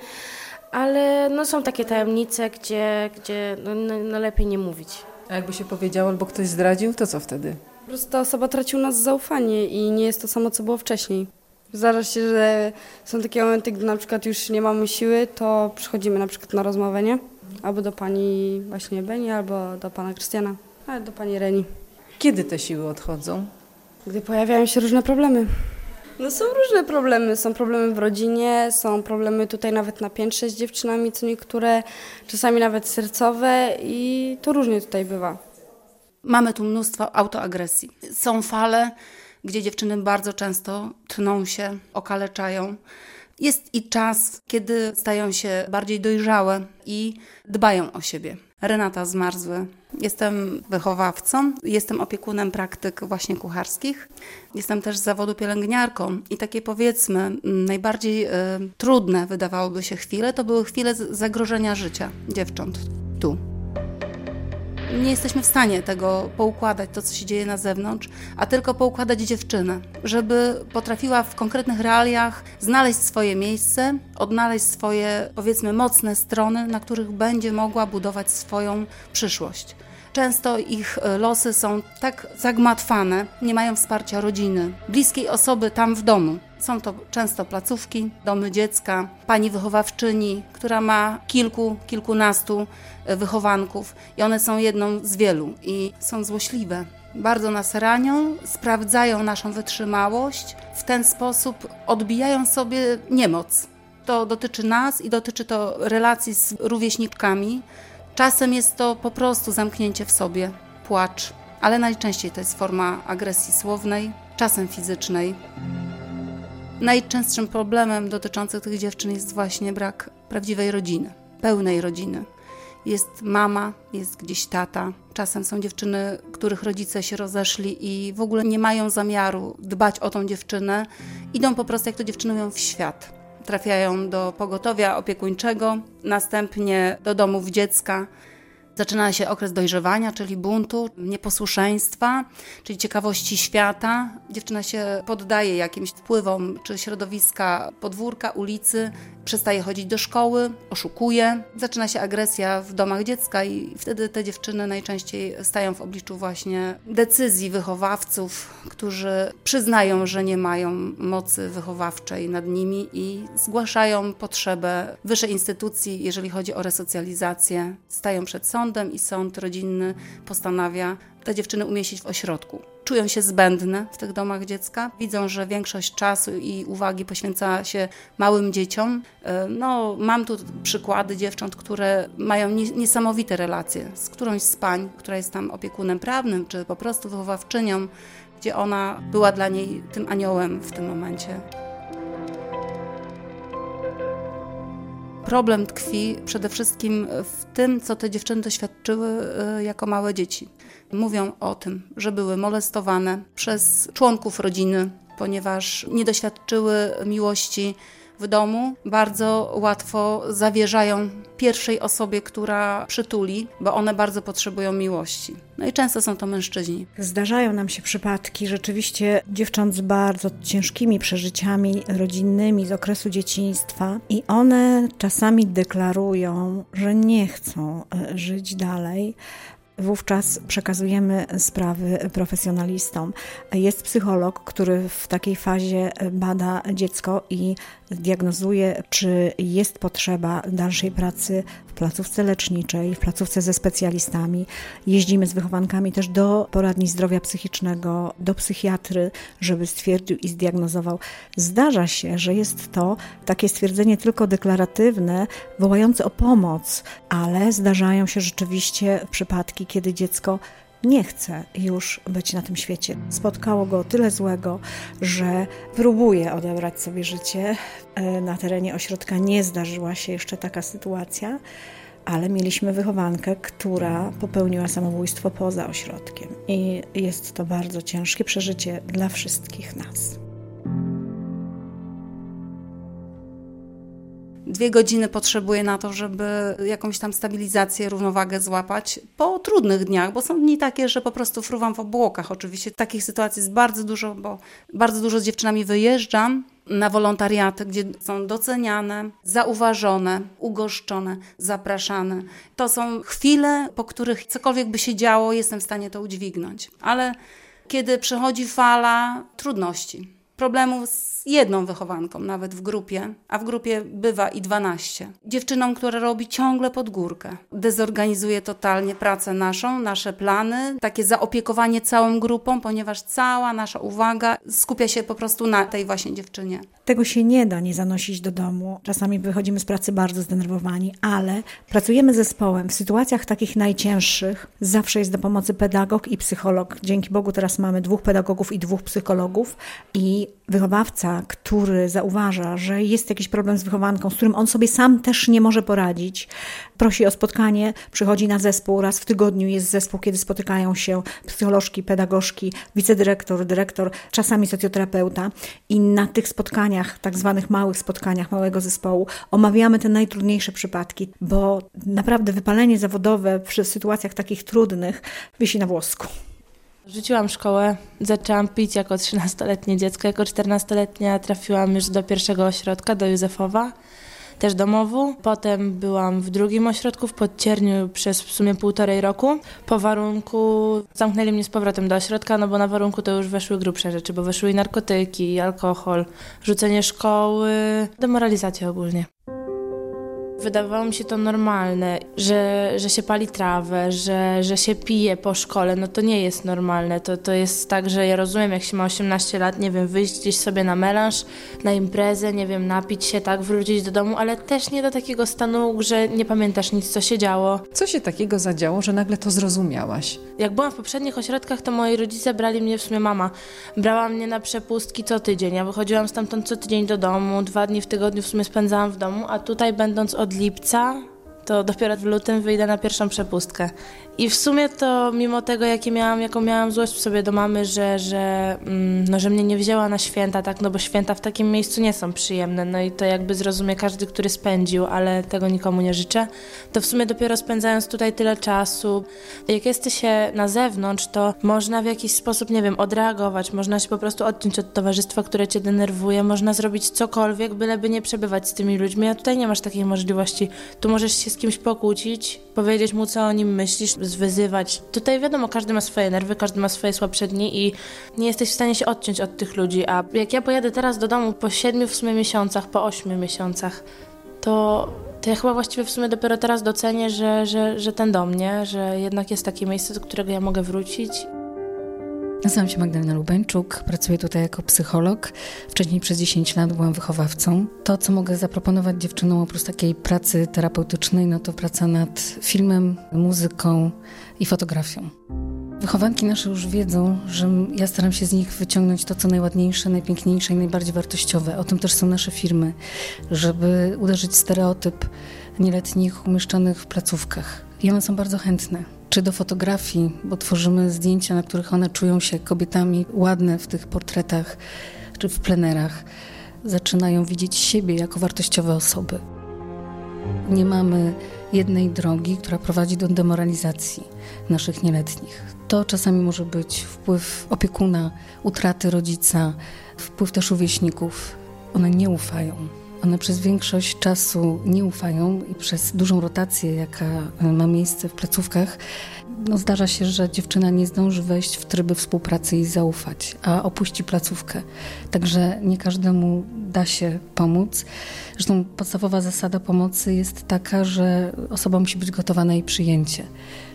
ale no są takie tajemnice, gdzie no lepiej nie mówić. A jakby się powiedziało albo ktoś zdradził, to co wtedy? Po prostu ta osoba traci u nas zaufanie i nie jest to samo, co było wcześniej. Zdarza się, że są takie momenty, gdy na przykład już nie mamy siły, to przychodzimy na przykład na rozmowę, nie? Albo do pani właśnie Beni, albo do pana Krystiana, ale do pani Reni. Kiedy te siły odchodzą? Gdy pojawiają się różne problemy. No są różne problemy. Są problemy w rodzinie, są problemy tutaj nawet na piętrze z dziewczynami, co niektóre, czasami nawet sercowe i to różnie tutaj bywa. Mamy tu mnóstwo autoagresji. Są fale, gdzie dziewczyny bardzo często tną się, okaleczają. Jest i czas, kiedy stają się bardziej dojrzałe i dbają o siebie. Renata Zmarzły. Jestem wychowawcą, jestem opiekunem praktyk właśnie kucharskich. Jestem też z zawodu pielęgniarką i takie powiedzmy najbardziej trudne wydawałoby się chwile, to były chwile zagrożenia życia dziewcząt tu. Nie jesteśmy w stanie tego poukładać, to co się dzieje na zewnątrz, a tylko poukładać dziewczynę, żeby potrafiła w konkretnych realiach znaleźć swoje miejsce, odnaleźć swoje, powiedzmy, mocne strony, na których będzie mogła budować swoją przyszłość. Często ich losy są tak zagmatwane, nie mają wsparcia rodziny, bliskiej osoby tam w domu. Są to często placówki, domy dziecka, pani wychowawczyni, która ma kilkunastu wychowanków i one są jedną z wielu i są złośliwe. Bardzo nas ranią, sprawdzają naszą wytrzymałość, w ten sposób odbijają sobie niemoc. To dotyczy nas i dotyczy to relacji z rówieśnikami. Czasem jest to po prostu zamknięcie w sobie, płacz, ale najczęściej to jest forma agresji słownej, czasem fizycznej. Najczęstszym problemem dotyczącym tych dziewczyn jest właśnie brak prawdziwej rodziny, pełnej rodziny. Jest mama, jest gdzieś tata. Czasem są dziewczyny, których rodzice się rozeszli i w ogóle nie mają zamiaru dbać o tą dziewczynę. Idą po prostu, jak to dziewczyny mówią, w świat. Trafiają do pogotowia opiekuńczego, następnie do domów dziecka. Zaczyna się okres dojrzewania, czyli buntu, nieposłuszeństwa, czyli ciekawości świata. Dziewczyna się poddaje jakimś wpływom czy środowiska, podwórka, ulicy, przestaje chodzić do szkoły, oszukuje. Zaczyna się agresja w domach dziecka i wtedy te dziewczyny najczęściej stają w obliczu właśnie decyzji wychowawców, którzy przyznają, że nie mają mocy wychowawczej nad nimi i zgłaszają potrzebę wyższej instytucji, jeżeli chodzi o resocjalizację. Stają przed sądem i sąd rodzinny postanawia te dziewczyny umieścić w ośrodku. Czują się zbędne w tych domach dziecka, widzą, że większość czasu i uwagi poświęca się małym dzieciom. Mam tu przykłady dziewcząt, które mają niesamowite relacje z którąś z pań, która jest tam opiekunem prawnym, czy po prostu wychowawczynią, gdzie ona była dla niej tym aniołem w tym momencie. Problem tkwi przede wszystkim w tym, co te dziewczyny doświadczyły jako małe dzieci. Mówią o tym, że były molestowane przez członków rodziny, ponieważ nie doświadczyły miłości w domu. Bardzo łatwo zawierzają pierwszej osobie, która przytuli, bo one bardzo potrzebują miłości. No i często są to mężczyźni. Zdarzają nam się przypadki rzeczywiście dziewcząt z bardzo ciężkimi przeżyciami rodzinnymi z okresu dzieciństwa i one czasami deklarują, że nie chcą żyć dalej. Wówczas przekazujemy sprawy profesjonalistom. Jest psycholog, który w takiej fazie bada dziecko i diagnozuje, czy jest potrzeba dalszej pracy w placówce leczniczej, w placówce ze specjalistami. Jeździmy z wychowankami też do poradni zdrowia psychicznego, do psychiatry, żeby stwierdził i zdiagnozował. Zdarza się, że jest to takie stwierdzenie tylko deklaratywne, wołające o pomoc, ale zdarzają się rzeczywiście przypadki, kiedy dziecko nie chce już być na tym świecie. Spotkało go tyle złego, że próbuje odebrać sobie życie. Na terenie ośrodka nie zdarzyła się jeszcze taka sytuacja, ale mieliśmy wychowankę, która popełniła samobójstwo poza ośrodkiem. I jest to bardzo ciężkie przeżycie dla wszystkich nas. 2 godziny potrzebuję na to, żeby jakąś tam stabilizację, równowagę złapać po trudnych dniach, bo są dni takie, że po prostu fruwam w obłokach. Oczywiście takich sytuacji jest bardzo dużo, bo bardzo dużo z dziewczynami wyjeżdżam na wolontariaty, gdzie są doceniane, zauważone, ugoszczone, zapraszane. To są chwile, po których cokolwiek by się działo, jestem w stanie to udźwignąć. Ale kiedy przychodzi fala trudności, problemów z jedną wychowanką, nawet w grupie, a w grupie bywa i 12. Dziewczyną, która robi ciągle pod górkę. Dezorganizuje totalnie pracę naszą, nasze plany, takie zaopiekowanie całą grupą, ponieważ cała nasza uwaga skupia się po prostu na tej właśnie dziewczynie. Tego się nie da nie zanosić do domu. Czasami wychodzimy z pracy bardzo zdenerwowani, ale pracujemy zespołem. W sytuacjach takich najcięższych zawsze jest do pomocy pedagog i psycholog. Dzięki Bogu teraz mamy 2 pedagogów i 2 psychologów i wychowawca, który zauważa, że jest jakiś problem z wychowanką, z którym on sobie sam też nie może poradzić, prosi o spotkanie, przychodzi na zespół, raz w tygodniu jest zespół, kiedy spotykają się psycholożki, pedagogzki, wicedyrektor, dyrektor, czasami socjoterapeuta i na tych spotkaniach, tak zwanych małych spotkaniach małego zespołu omawiamy te najtrudniejsze przypadki, bo naprawdę wypalenie zawodowe przy sytuacjach takich trudnych wisi na włosku. Rzuciłam szkołę, zaczęłam pić jako 13-letnie dziecko. Jako 14-letnia trafiłam już do pierwszego ośrodka, do Józefowa, też domowu. Potem byłam w drugim ośrodku w Podcierniu przez w sumie 1,5 roku. Po warunku zamknęli mnie z powrotem do ośrodka, no bo na warunku to już weszły grubsze rzeczy, bo weszły i narkotyki, i alkohol, rzucenie szkoły, demoralizacja ogólnie. Wydawało mi się to normalne, że się pali trawę, że się pije po szkole. No to nie jest normalne. To jest tak, że ja rozumiem, jak się ma 18 lat, nie wiem, wyjść gdzieś sobie na melanż, na imprezę, nie wiem, napić się, tak, wrócić do domu, ale też nie do takiego stanu, że nie pamiętasz nic, co się działo. Co się takiego zadziało, że nagle to zrozumiałaś? Jak byłam w poprzednich ośrodkach, to moi rodzice brali mnie, w sumie mama brała mnie na przepustki co tydzień. Ja wychodziłam stamtąd co tydzień do domu, 2 dni w tygodniu w sumie spędzałam w domu, a tutaj będąc od lipca, to dopiero w lutym wyjdę na pierwszą przepustkę. I w sumie to mimo tego, jaką miałam złość w sobie do mamy, że mnie nie wzięła na święta, tak, no bo święta w takim miejscu nie są przyjemne, no i to jakby zrozumie każdy, który spędził, ale tego nikomu nie życzę, to w sumie dopiero spędzając tutaj tyle czasu, jak jesteś się na zewnątrz, to można w jakiś sposób, nie wiem, odreagować, można się po prostu odciąć od towarzystwa, które cię denerwuje, można zrobić cokolwiek, byleby nie przebywać z tymi ludźmi, a tutaj nie masz takiej możliwości. Tu możesz się z kimś pokłócić, powiedzieć mu, co o nim myślisz, zwyzywać. Tutaj wiadomo, każdy ma swoje nerwy, każdy ma swoje słabsze dni i nie jesteś w stanie się odciąć od tych ludzi, a jak ja pojadę teraz do domu po 7 w sumie miesiącach, po 8 miesiącach, to ja chyba właściwie w sumie dopiero teraz docenię, że ten dom, nie? Że jednak jest takie miejsce, do którego ja mogę wrócić. Nazywam się Magdalena Lubańczuk, pracuję tutaj jako psycholog. Wcześniej przez 10 lat byłam wychowawcą. To, co mogę zaproponować dziewczynom oprócz takiej pracy terapeutycznej, no to praca nad filmem, muzyką i fotografią. Wychowanki nasze już wiedzą, że ja staram się z nich wyciągnąć to, co najładniejsze, najpiękniejsze i najbardziej wartościowe. O tym też są nasze filmy, żeby uderzyć w stereotyp nieletnich umieszczonych w placówkach. I one są bardzo chętne. Czy do fotografii, bo tworzymy zdjęcia, na których one czują się kobietami ładne w tych portretach, czy w plenerach. Zaczynają widzieć siebie jako wartościowe osoby. Nie mamy jednej drogi, która prowadzi do demoralizacji naszych nieletnich. To czasami może być wpływ opiekuna, utraty rodzica, wpływ też rówieśników. One nie ufają. One przez większość czasu nie ufają i przez dużą rotację, jaka ma miejsce w placówkach, zdarza się, że dziewczyna nie zdąży wejść w tryby współpracy i zaufać, a opuści placówkę. Także nie każdemu da się pomóc. Zresztą podstawowa zasada pomocy jest taka, że osoba musi być gotowa na jej przyjęcie.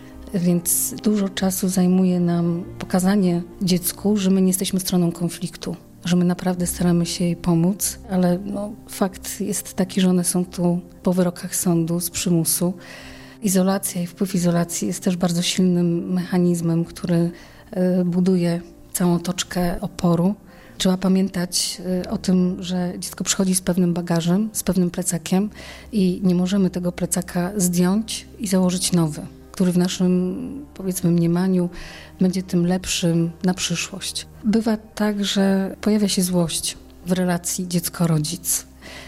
Więc dużo czasu zajmuje nam pokazanie dziecku, że my nie jesteśmy stroną konfliktu, że my naprawdę staramy się jej pomóc, ale fakt jest taki, że one są tu po wyrokach sądu z przymusu. Izolacja i wpływ izolacji jest też bardzo silnym mechanizmem, który buduje całą otoczkę oporu. Trzeba pamiętać o tym, że dziecko przychodzi z pewnym bagażem, z pewnym plecakiem i nie możemy tego plecaka zdjąć i założyć nowy, który w naszym, powiedzmy, mniemaniu będzie tym lepszym na przyszłość. Bywa tak, że pojawia się złość w relacji dziecko-rodzic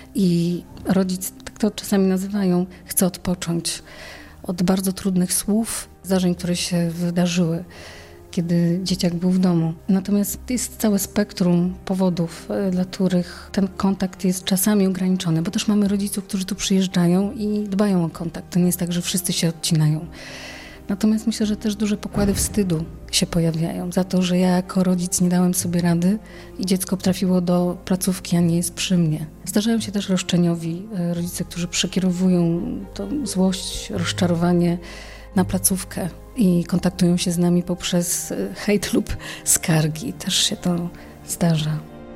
i rodzic, tak to czasami nazywają, chce odpocząć od bardzo trudnych słów, zdarzeń, które się wydarzyły, kiedy dzieciak był w domu. Natomiast jest całe spektrum powodów, dla których ten kontakt jest czasami ograniczony, bo też mamy rodziców, którzy tu przyjeżdżają i dbają o kontakt. To nie jest tak, że wszyscy się odcinają. Natomiast myślę, że też duże pokłady wstydu się pojawiają za to, że ja jako rodzic nie dałem sobie rady i dziecko trafiło do placówki, a nie jest przy mnie. Zdarzają się też roszczeniowi rodzice, którzy przekierowują tą złość, rozczarowanie na placówkę i kontaktują się z nami poprzez hejt lub skargi. Też się to zdarza.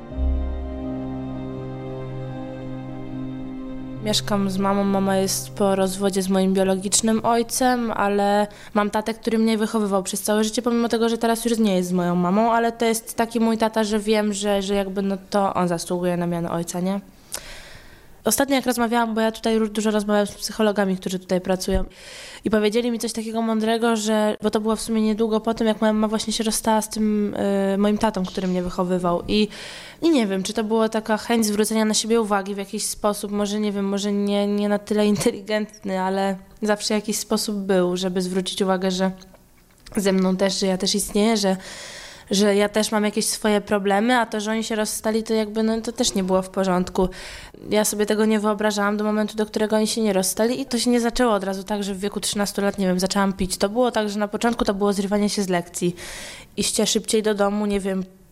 Mieszkam z mamą, mama jest po rozwodzie z moim biologicznym ojcem, ale mam tatę, który mnie wychowywał przez całe życie, pomimo tego, że teraz już nie jest z moją mamą, ale to jest taki mój tata, że wiem, że jakby to on zasługuje na miano ojca, nie? Ostatnio jak rozmawiałam, bo ja tutaj dużo rozmawiałam z psychologami, którzy tutaj pracują i powiedzieli mi coś takiego mądrego, bo to było w sumie niedługo po tym, jak moja mama właśnie się rozstała z tym moim tatą, który mnie wychowywał i nie wiem, czy to była taka chęć zwrócenia na siebie uwagi w jakiś sposób, może nie wiem, może nie na tyle inteligentny, ale zawsze jakiś sposób był, żeby zwrócić uwagę, że ze mną też, że ja też istnieję, że ja też mam jakieś swoje problemy, a to, że oni się rozstali, to jakby to też nie było w porządku. Ja sobie tego nie wyobrażałam do momentu, do którego oni się nie rozstali i to się nie zaczęło od razu tak, że w wieku 13 lat, nie wiem, zaczęłam pić. To było tak, że na początku to było zrywanie się z lekcji. Iście szybciej do domu, nie wiem,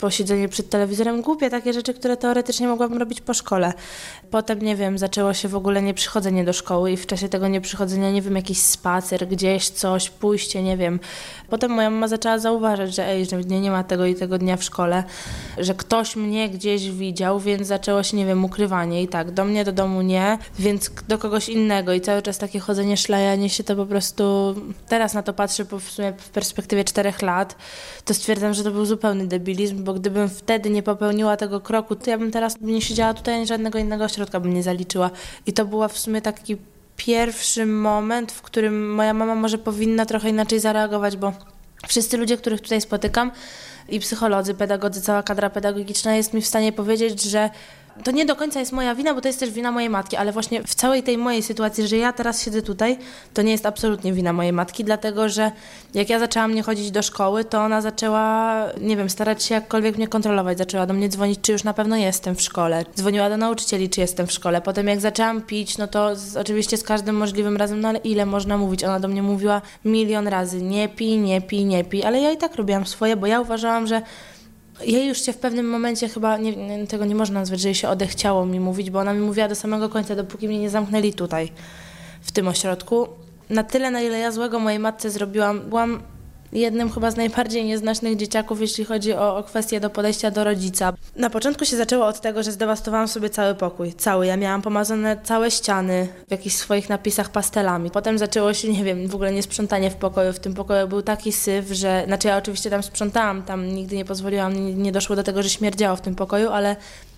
posiedzenie przed telewizorem, głupie takie rzeczy, które teoretycznie mogłabym robić po szkole. Potem, nie wiem, zaczęło się w ogóle nieprzychodzenie do szkoły i w czasie tego nieprzychodzenia, nie wiem, jakiś spacer, gdzieś coś, pójście, nie wiem. Potem moja mama zaczęła zauważać, że że nie ma tego i tego dnia w szkole, że ktoś mnie gdzieś widział, więc zaczęło się, nie wiem, ukrywanie i tak, do mnie, do domu nie, więc do kogoś innego i cały czas takie chodzenie, szlajanie się, to po prostu teraz na to patrzę w sumie w perspektywie 4 lat, to stwierdzam, że to był zupełny debilizm, bo gdybym wtedy nie popełniła tego kroku, to ja bym teraz nie siedziała tutaj, ani żadnego innego ośrodka bym nie zaliczyła. I to była w sumie taki pierwszy moment, w którym moja mama może powinna trochę inaczej zareagować, bo wszyscy ludzie, których tutaj spotykam, i psycholodzy, pedagodzy, cała kadra pedagogiczna jest mi w stanie powiedzieć, że to nie do końca jest moja wina, bo to jest też wina mojej matki, ale właśnie w całej tej mojej sytuacji, że ja teraz siedzę tutaj, to nie jest absolutnie wina mojej matki, dlatego że jak ja zaczęłam nie chodzić do szkoły, to ona zaczęła, nie wiem, starać się jakkolwiek mnie kontrolować, zaczęła do mnie dzwonić, czy już na pewno jestem w szkole, dzwoniła do nauczycieli, czy jestem w szkole, potem jak zaczęłam pić, no to oczywiście z każdym możliwym razem, no ale ile można mówić, ona do mnie mówiła 1 000 000 razy, nie pij, nie pij, nie pij, ale ja i tak robiłam swoje, bo ja uważałam, że jej już się w pewnym momencie chyba, tego nie można nazwać, że jej się odechciało mi mówić, bo ona mi mówiła do samego końca, dopóki mnie nie zamknęli tutaj, w tym ośrodku. Na tyle, na ile ja złego mojej matce zrobiłam, byłam jednym chyba z najbardziej nieznacznych dzieciaków, jeśli chodzi o kwestię do podejścia do rodzica. Na początku się zaczęło od tego, że zdewastowałam sobie cały pokój. Cały. Ja miałam pomazane całe ściany w jakichś swoich napisach pastelami. Potem zaczęło się, nie wiem, w ogóle niesprzątanie w pokoju. W tym pokoju był taki syf, że... Znaczy ja oczywiście tam sprzątałam, tam nigdy nie pozwoliłam, nie doszło do tego, że śmierdziało w tym pokoju, ale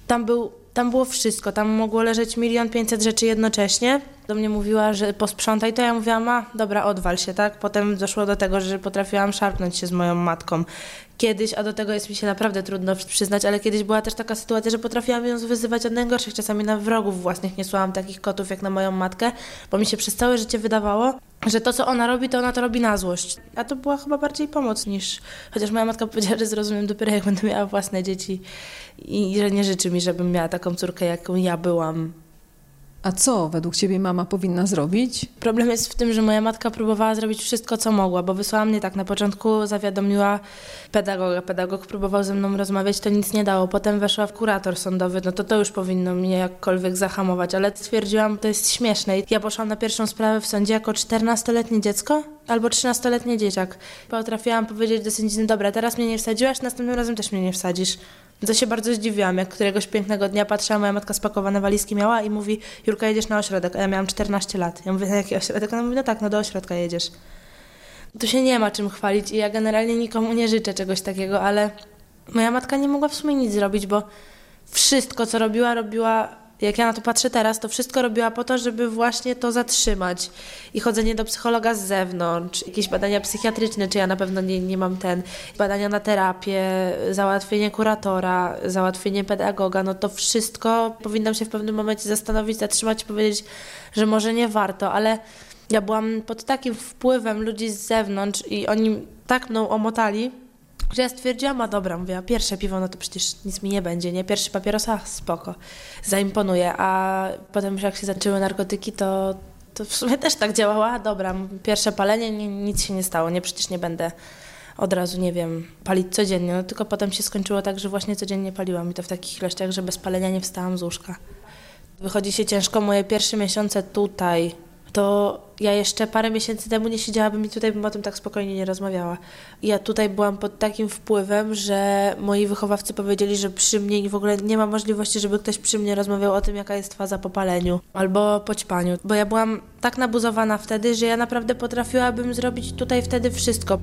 tam było wszystko, tam mogło leżeć 1 500 000 rzeczy jednocześnie. Do mnie mówiła, że posprzątaj, to ja mówiłam, dobra, odwal się, tak? Potem doszło do tego, że potrafiłam szarpnąć się z moją matką. Kiedyś, a do tego jest mi się naprawdę trudno przyznać, ale kiedyś była też taka sytuacja, że potrafiłam ją wyzywać od najgorszych, czasami na wrogów własnych. Nie słałam takich kotów jak na moją matkę, bo mi się przez całe życie wydawało, że to, co ona robi, to ona to robi na złość. A to była chyba bardziej pomoc niż... Chociaż moja matka powiedziała, że zrozumiem dopiero jak będę miała własne dzieci i że nie życzy mi, żebym miała taką córkę, jaką ja byłam. A co według Ciebie mama powinna zrobić? Problem jest w tym, że moja matka próbowała zrobić wszystko, co mogła, bo wysłała mnie tak. Na początku zawiadomiła pedagoga. Pedagog próbował ze mną rozmawiać, to nic nie dało. Potem weszła w kurator sądowy, no to już powinno mnie jakkolwiek zahamować, ale stwierdziłam, to jest śmieszne. Ja poszłam na pierwszą sprawę w sądzie jako 14-letnie dziecko albo 13-letni dzieciak. Potrafiłam powiedzieć do sędziny, dobra, teraz mnie nie wsadziłaś, następnym razem też mnie nie wsadzisz. To się bardzo zdziwiłam, jak któregoś pięknego dnia patrzyła, moja matka spakowane walizki miała i mówi, Jurka, jedziesz na ośrodek, a ja miałam 14 lat. Ja mówię, na jaki ośrodek? Ona mówi, no tak, no do ośrodka jedziesz. Tu się nie ma czym chwalić i ja generalnie nikomu nie życzę czegoś takiego, ale moja matka nie mogła w sumie nic zrobić, bo wszystko, co robiła, jak ja na to patrzę teraz, to wszystko robiła po to, żeby właśnie to zatrzymać. I chodzenie do psychologa z zewnątrz, jakieś badania psychiatryczne, czy ja na pewno nie mam badania na terapię, załatwienie kuratora, załatwienie pedagoga, no to wszystko powinnam się w pewnym momencie zastanowić, zatrzymać i powiedzieć, że może nie warto, ale ja byłam pod takim wpływem ludzi z zewnątrz i oni tak mną omotali, że ja stwierdziłam, a dobra, mówię, pierwsze piwo, no to przecież nic mi nie będzie, nie? Pierwszy papieros, spoko, zaimponuje, a potem już jak się zaczęły narkotyki, to w sumie też tak działała, dobra, pierwsze palenie, nic się nie stało, nie, przecież nie będę od razu, nie wiem, palić codziennie, no tylko potem się skończyło tak, że właśnie codziennie paliłam i to w takich ilościach, że bez palenia nie wstałam z łóżka. Wychodzi się ciężko, moje pierwsze miesiące tutaj, to ja jeszcze parę miesięcy temu nie siedziałabym i tutaj bym o tym tak spokojnie nie rozmawiała. Ja tutaj byłam pod takim wpływem, że moi wychowawcy powiedzieli, że przy mnie w ogóle nie ma możliwości, żeby ktoś przy mnie rozmawiał o tym, jaka jest faza po paleniu albo po ćpaniu. Bo ja byłam tak nabuzowana wtedy, że ja naprawdę potrafiłabym zrobić tutaj wtedy wszystko.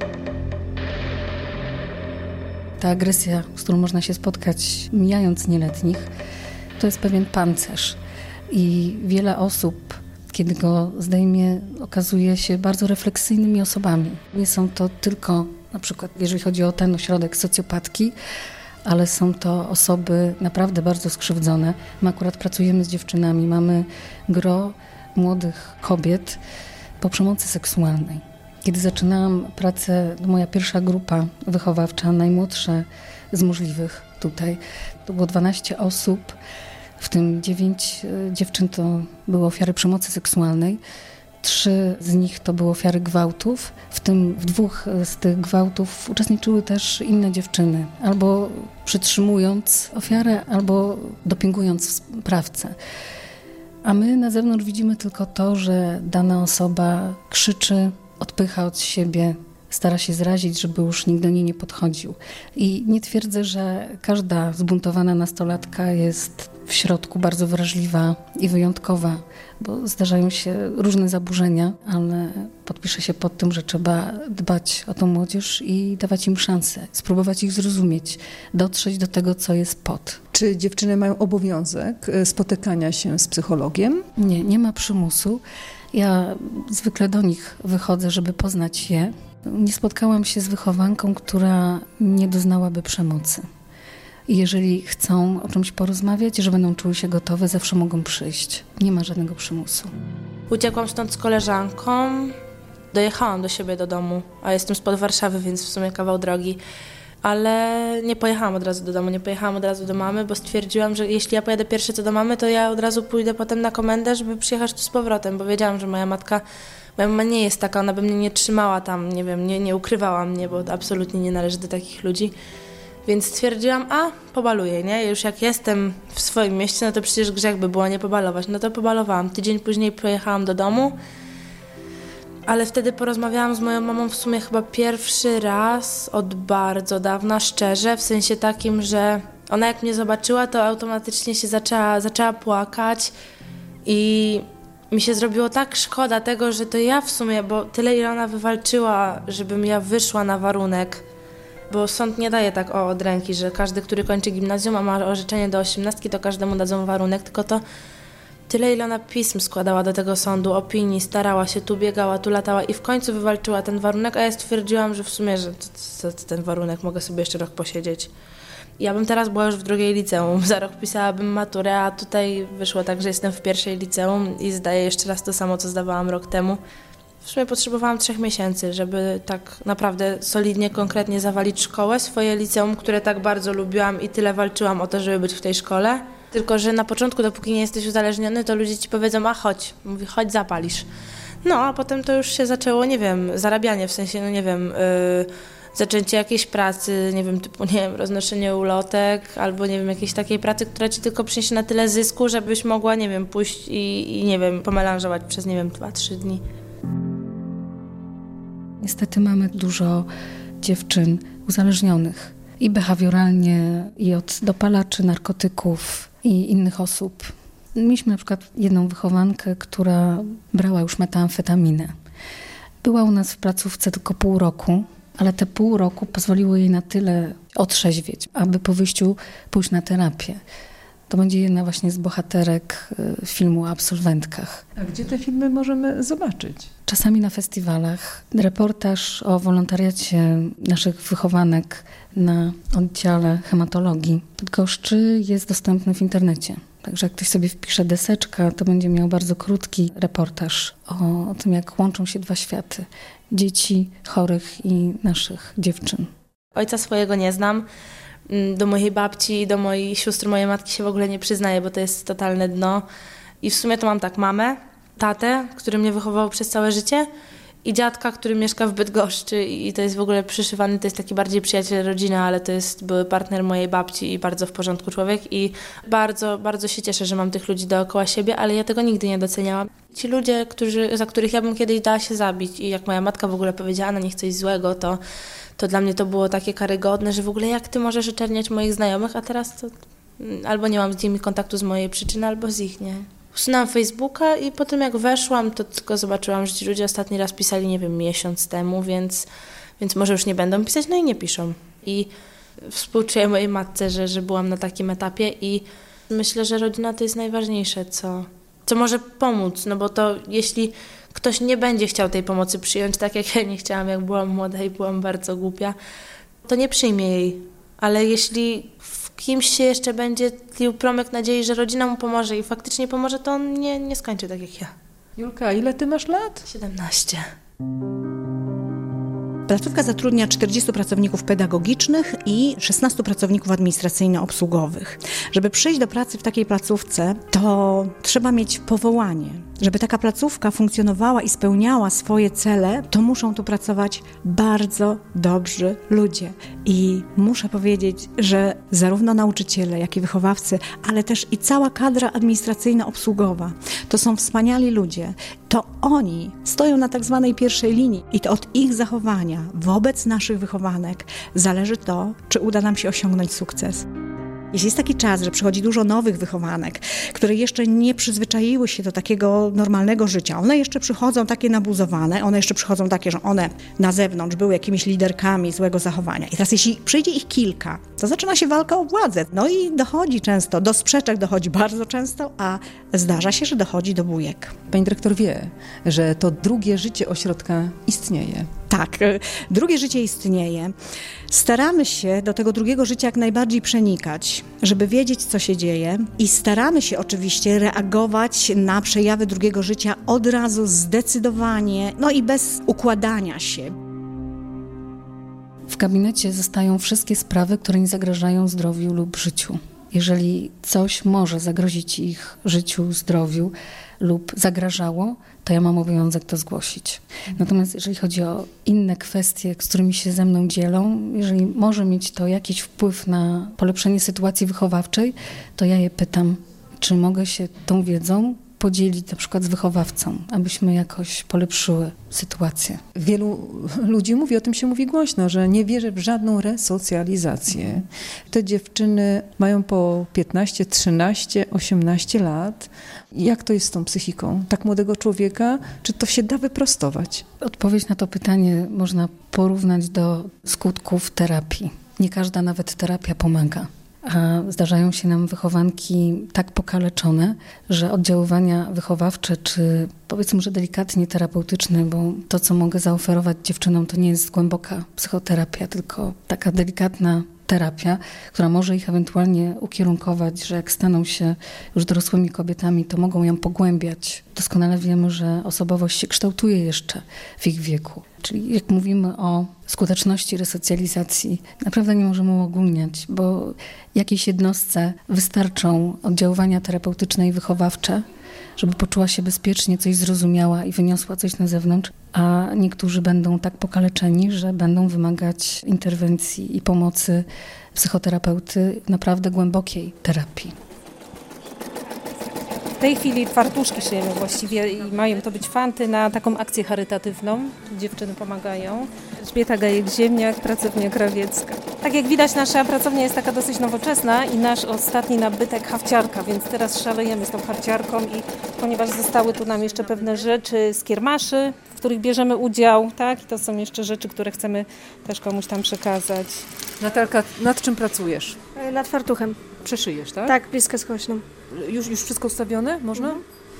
Ta agresja, z którą można się spotkać mijając nieletnich, to jest pewien pancerz. I wiele osób, kiedy go zdejmie, okazuje się bardzo refleksyjnymi osobami. Nie są to tylko, na przykład, jeżeli chodzi o ten ośrodek, socjopatki, ale są to osoby naprawdę bardzo skrzywdzone. My akurat pracujemy z dziewczynami, mamy gro młodych kobiet po przemocy seksualnej. Kiedy zaczynałam pracę, moja pierwsza grupa wychowawcza, najmłodsze z możliwych tutaj, to było 12 osób, w tym 9 dziewczyn to były ofiary przemocy seksualnej 3 z nich to były ofiary gwałtów, w tym w 2 z tych gwałtów uczestniczyły też inne dziewczyny, albo przytrzymując ofiarę, albo dopingując sprawcę. A my na zewnątrz widzimy tylko to, że dana osoba krzyczy, odpycha od siebie, stara się zrazić, żeby już nikt do niej nie podchodził. I nie twierdzę, że każda zbuntowana nastolatka jest w środku bardzo wrażliwa i wyjątkowa, bo zdarzają się różne zaburzenia, ale podpiszę się pod tym, że trzeba dbać o tą młodzież i dawać im szansę, spróbować ich zrozumieć, dotrzeć do tego, co jest pod. Czy dziewczyny mają obowiązek spotykania się z psychologiem? Nie ma przymusu. Ja zwykle do nich wychodzę, żeby poznać je. Nie spotkałam się z wychowanką, która nie doznałaby przemocy. I jeżeli chcą o czymś porozmawiać, że będą czuły się gotowe, zawsze mogą przyjść. Nie ma żadnego przymusu. Uciekłam stąd z koleżanką, dojechałam do siebie do domu, a jestem spod Warszawy, więc w sumie kawał drogi. Ale nie pojechałam od razu do domu, nie pojechałam od razu do mamy, bo stwierdziłam, że jeśli ja pojadę pierwszy co do mamy, to ja od razu pójdę potem na komendę, żeby przyjechać tu z powrotem, bo wiedziałam, że moja mama nie jest taka, ona by mnie nie trzymała tam, nie wiem, nie ukrywała mnie, bo to absolutnie nie należy do takich ludzi. Więc stwierdziłam, pobaluję, nie? Już jak jestem w swoim mieście, no to przecież grzech by było nie pobalować. No to pobalowałam. Tydzień później pojechałam do domu, ale wtedy porozmawiałam z moją mamą w sumie chyba pierwszy raz od bardzo dawna, szczerze, w sensie takim, że ona jak mnie zobaczyła, to automatycznie się zaczęła płakać i mi się zrobiło tak szkoda tego, że to ja w sumie, bo tyle ile ona wywalczyła, żebym ja wyszła na warunek, bo sąd nie daje tak od ręki, że każdy, który kończy gimnazjum, a ma orzeczenie do 18, to każdemu dadzą warunek, tylko to tyle ile ona pism składała do tego sądu, opinii, starała się, tu biegała, tu latała i w końcu wywalczyła ten warunek, a ja stwierdziłam, że w sumie, że ten warunek mogę sobie jeszcze rok posiedzieć. Ja bym teraz była już w 2. liceum, za rok pisałabym maturę, a tutaj wyszło tak, że jestem w 1. liceum i zdaję jeszcze raz to samo, co zdawałam rok temu. W sumie potrzebowałam 3 miesięcy, żeby tak naprawdę solidnie, konkretnie zawalić szkołę, swoje liceum, które tak bardzo lubiłam i tyle walczyłam o to, żeby być w tej szkole. Tylko że na początku, dopóki nie jesteś uzależniony, to ludzie ci powiedzą, chodź, mówi, chodź zapalisz. No, a potem to już się zaczęło, nie wiem, zarabianie, w sensie, zaczęcie jakiejś pracy, nie wiem, typu, roznoszenie ulotek, albo, jakiejś takiej pracy, która ci tylko przyniesie na tyle zysku, żebyś mogła, pójść i pomelanżować przez, 2-3 dni. Niestety mamy dużo dziewczyn uzależnionych i behawioralnie, i od dopalaczy, narkotyków i innych osób. Mieliśmy na przykład jedną wychowankę, która brała już metamfetaminę. Była u nas w placówce tylko pół roku, ale te pół roku pozwoliło jej na tyle otrzeźwieć, aby po wyjściu pójść na terapię. To będzie jedna właśnie z bohaterek filmu o absolwentkach. A gdzie te filmy możemy zobaczyć? Czasami na festiwalach. Reportaż o wolontariacie naszych wychowanek na oddziale hematologii w Bydgoszczy jest dostępny w internecie. Także jak ktoś sobie wpisze Deseczka, to będzie miał bardzo krótki reportaż o tym, jak łączą się 2 światy. Dzieci chorych i naszych dziewczyn. Ojca swojego nie znam. Do mojej babci i do moich sióstr, mojej matki się w ogóle nie przyznaję, bo to jest totalne dno. I w sumie to mam tak mamę, tatę, który mnie wychował przez całe życie i dziadka, który mieszka w Bydgoszczy i to jest w ogóle przyszywany, to jest taki bardziej przyjaciel rodziny, ale to jest były partner mojej babci i bardzo w porządku człowiek i bardzo, bardzo się cieszę, że mam tych ludzi dookoła siebie, ale ja tego nigdy nie doceniałam. Ci ludzie, za których ja bym kiedyś dała się zabić i jak moja matka w ogóle powiedziała na nich coś złego, to dla mnie to było takie karygodne, że w ogóle jak ty możesz oczerniać moich znajomych, a teraz to albo nie mam z nimi kontaktu z mojej przyczyny, albo z ich, nie. Usunęłam Facebooka i potem jak weszłam, to tylko zobaczyłam, że ci ludzie ostatni raz pisali, miesiąc temu, więc może już nie będą pisać, no i nie piszą. I współczuję mojej matce, że byłam na takim etapie i myślę, że rodzina to jest najważniejsze, co może pomóc, no bo to jeśli ktoś nie będzie chciał tej pomocy przyjąć, tak jak ja nie chciałam, jak byłam młoda i byłam bardzo głupia, to nie przyjmie jej. Ale jeśli w kimś się jeszcze będzie tlił promyk nadziei, że rodzina mu pomoże i faktycznie pomoże, to on nie skończy tak jak ja. Julka, ile ty masz lat? 17. Placówka zatrudnia 40 pracowników pedagogicznych i 16 pracowników administracyjno-obsługowych. Żeby przyjść do pracy w takiej placówce, to trzeba mieć powołanie. Żeby taka placówka funkcjonowała i spełniała swoje cele, to muszą tu pracować bardzo dobrzy ludzie. I muszę powiedzieć, że zarówno nauczyciele, jak i wychowawcy, ale też i cała kadra administracyjna, obsługowa, to są wspaniali ludzie. To oni stoją na tak zwanej pierwszej linii i to od ich zachowania wobec naszych wychowanek zależy to, czy uda nam się osiągnąć sukces. Jeśli jest taki czas, że przychodzi dużo nowych wychowanek, które jeszcze nie przyzwyczaiły się do takiego normalnego życia, one jeszcze przychodzą takie nabuzowane, one jeszcze przychodzą takie, że one na zewnątrz były jakimiś liderkami złego zachowania. I teraz jeśli przyjdzie ich kilka, to zaczyna się walka o władzę. No i dochodzi często, do sprzeczek dochodzi bardzo często, a zdarza się, że dochodzi do bujek. Pani dyrektor wie, że to drugie życie ośrodka istnieje. Tak, drugie życie istnieje. Staramy się do tego drugiego życia jak najbardziej przenikać, żeby wiedzieć, co się dzieje i staramy się oczywiście reagować na przejawy drugiego życia od razu, zdecydowanie, no i bez układania się. W gabinecie zostają wszystkie sprawy, które nie zagrażają zdrowiu lub życiu. Jeżeli coś może zagrozić ich życiu, zdrowiu lub zagrażało, to ja mam obowiązek to zgłosić. Natomiast jeżeli chodzi o inne kwestie, z którymi się ze mną dzielą, jeżeli może mieć to jakiś wpływ na polepszenie sytuacji wychowawczej, to ja je pytam, czy mogę się tą wiedzą podzielić na przykład z wychowawcą, abyśmy jakoś polepszyły sytuację. Wielu ludzi mówi, o tym się mówi głośno, że nie wierzy w żadną resocjalizację. Te dziewczyny mają po 15, 13, 18 lat. Jak to jest z tą psychiką tak młodego człowieka? Czy to się da wyprostować? Odpowiedź na to pytanie można porównać do skutków terapii. Nie każda nawet terapia pomaga. A zdarzają się nam wychowanki tak pokaleczone, że oddziaływania wychowawcze, czy powiedzmy, że delikatnie terapeutyczne, bo to, co mogę zaoferować dziewczynom, to nie jest głęboka psychoterapia, tylko taka delikatna terapia, która może ich ewentualnie ukierunkować, że jak staną się już dorosłymi kobietami, to mogą ją pogłębiać. Doskonale wiemy, że osobowość się kształtuje jeszcze w ich wieku. Czyli jak mówimy o skuteczności resocjalizacji, naprawdę nie możemy uogólniać, bo jakiejś jednostce wystarczą oddziaływania terapeutyczne i wychowawcze, żeby poczuła się bezpiecznie, coś zrozumiała i wyniosła coś na zewnątrz, a niektórzy będą tak pokaleczeni, że będą wymagać interwencji i pomocy psychoterapeuty, naprawdę głębokiej terapii. W tej chwili fartuszki szyjemy właściwie i mają to być fanty na taką akcję charytatywną. Dziewczyny pomagają. Elżbieta Gajek-Ziemniak, pracownia krawiecka. Tak jak widać, nasza pracownia jest taka dosyć nowoczesna i nasz ostatni nabytek hafciarka, więc teraz szalejemy z tą hafciarką i ponieważ zostały tu nam jeszcze pewne rzeczy z kiermaszy, w których bierzemy udział, tak? I to są jeszcze rzeczy, które chcemy też komuś tam przekazać. Natalka, nad czym pracujesz? Nad fartuchem. Przeszyjesz, tak? Tak, bliskę skośną. Już wszystko ustawione? Można?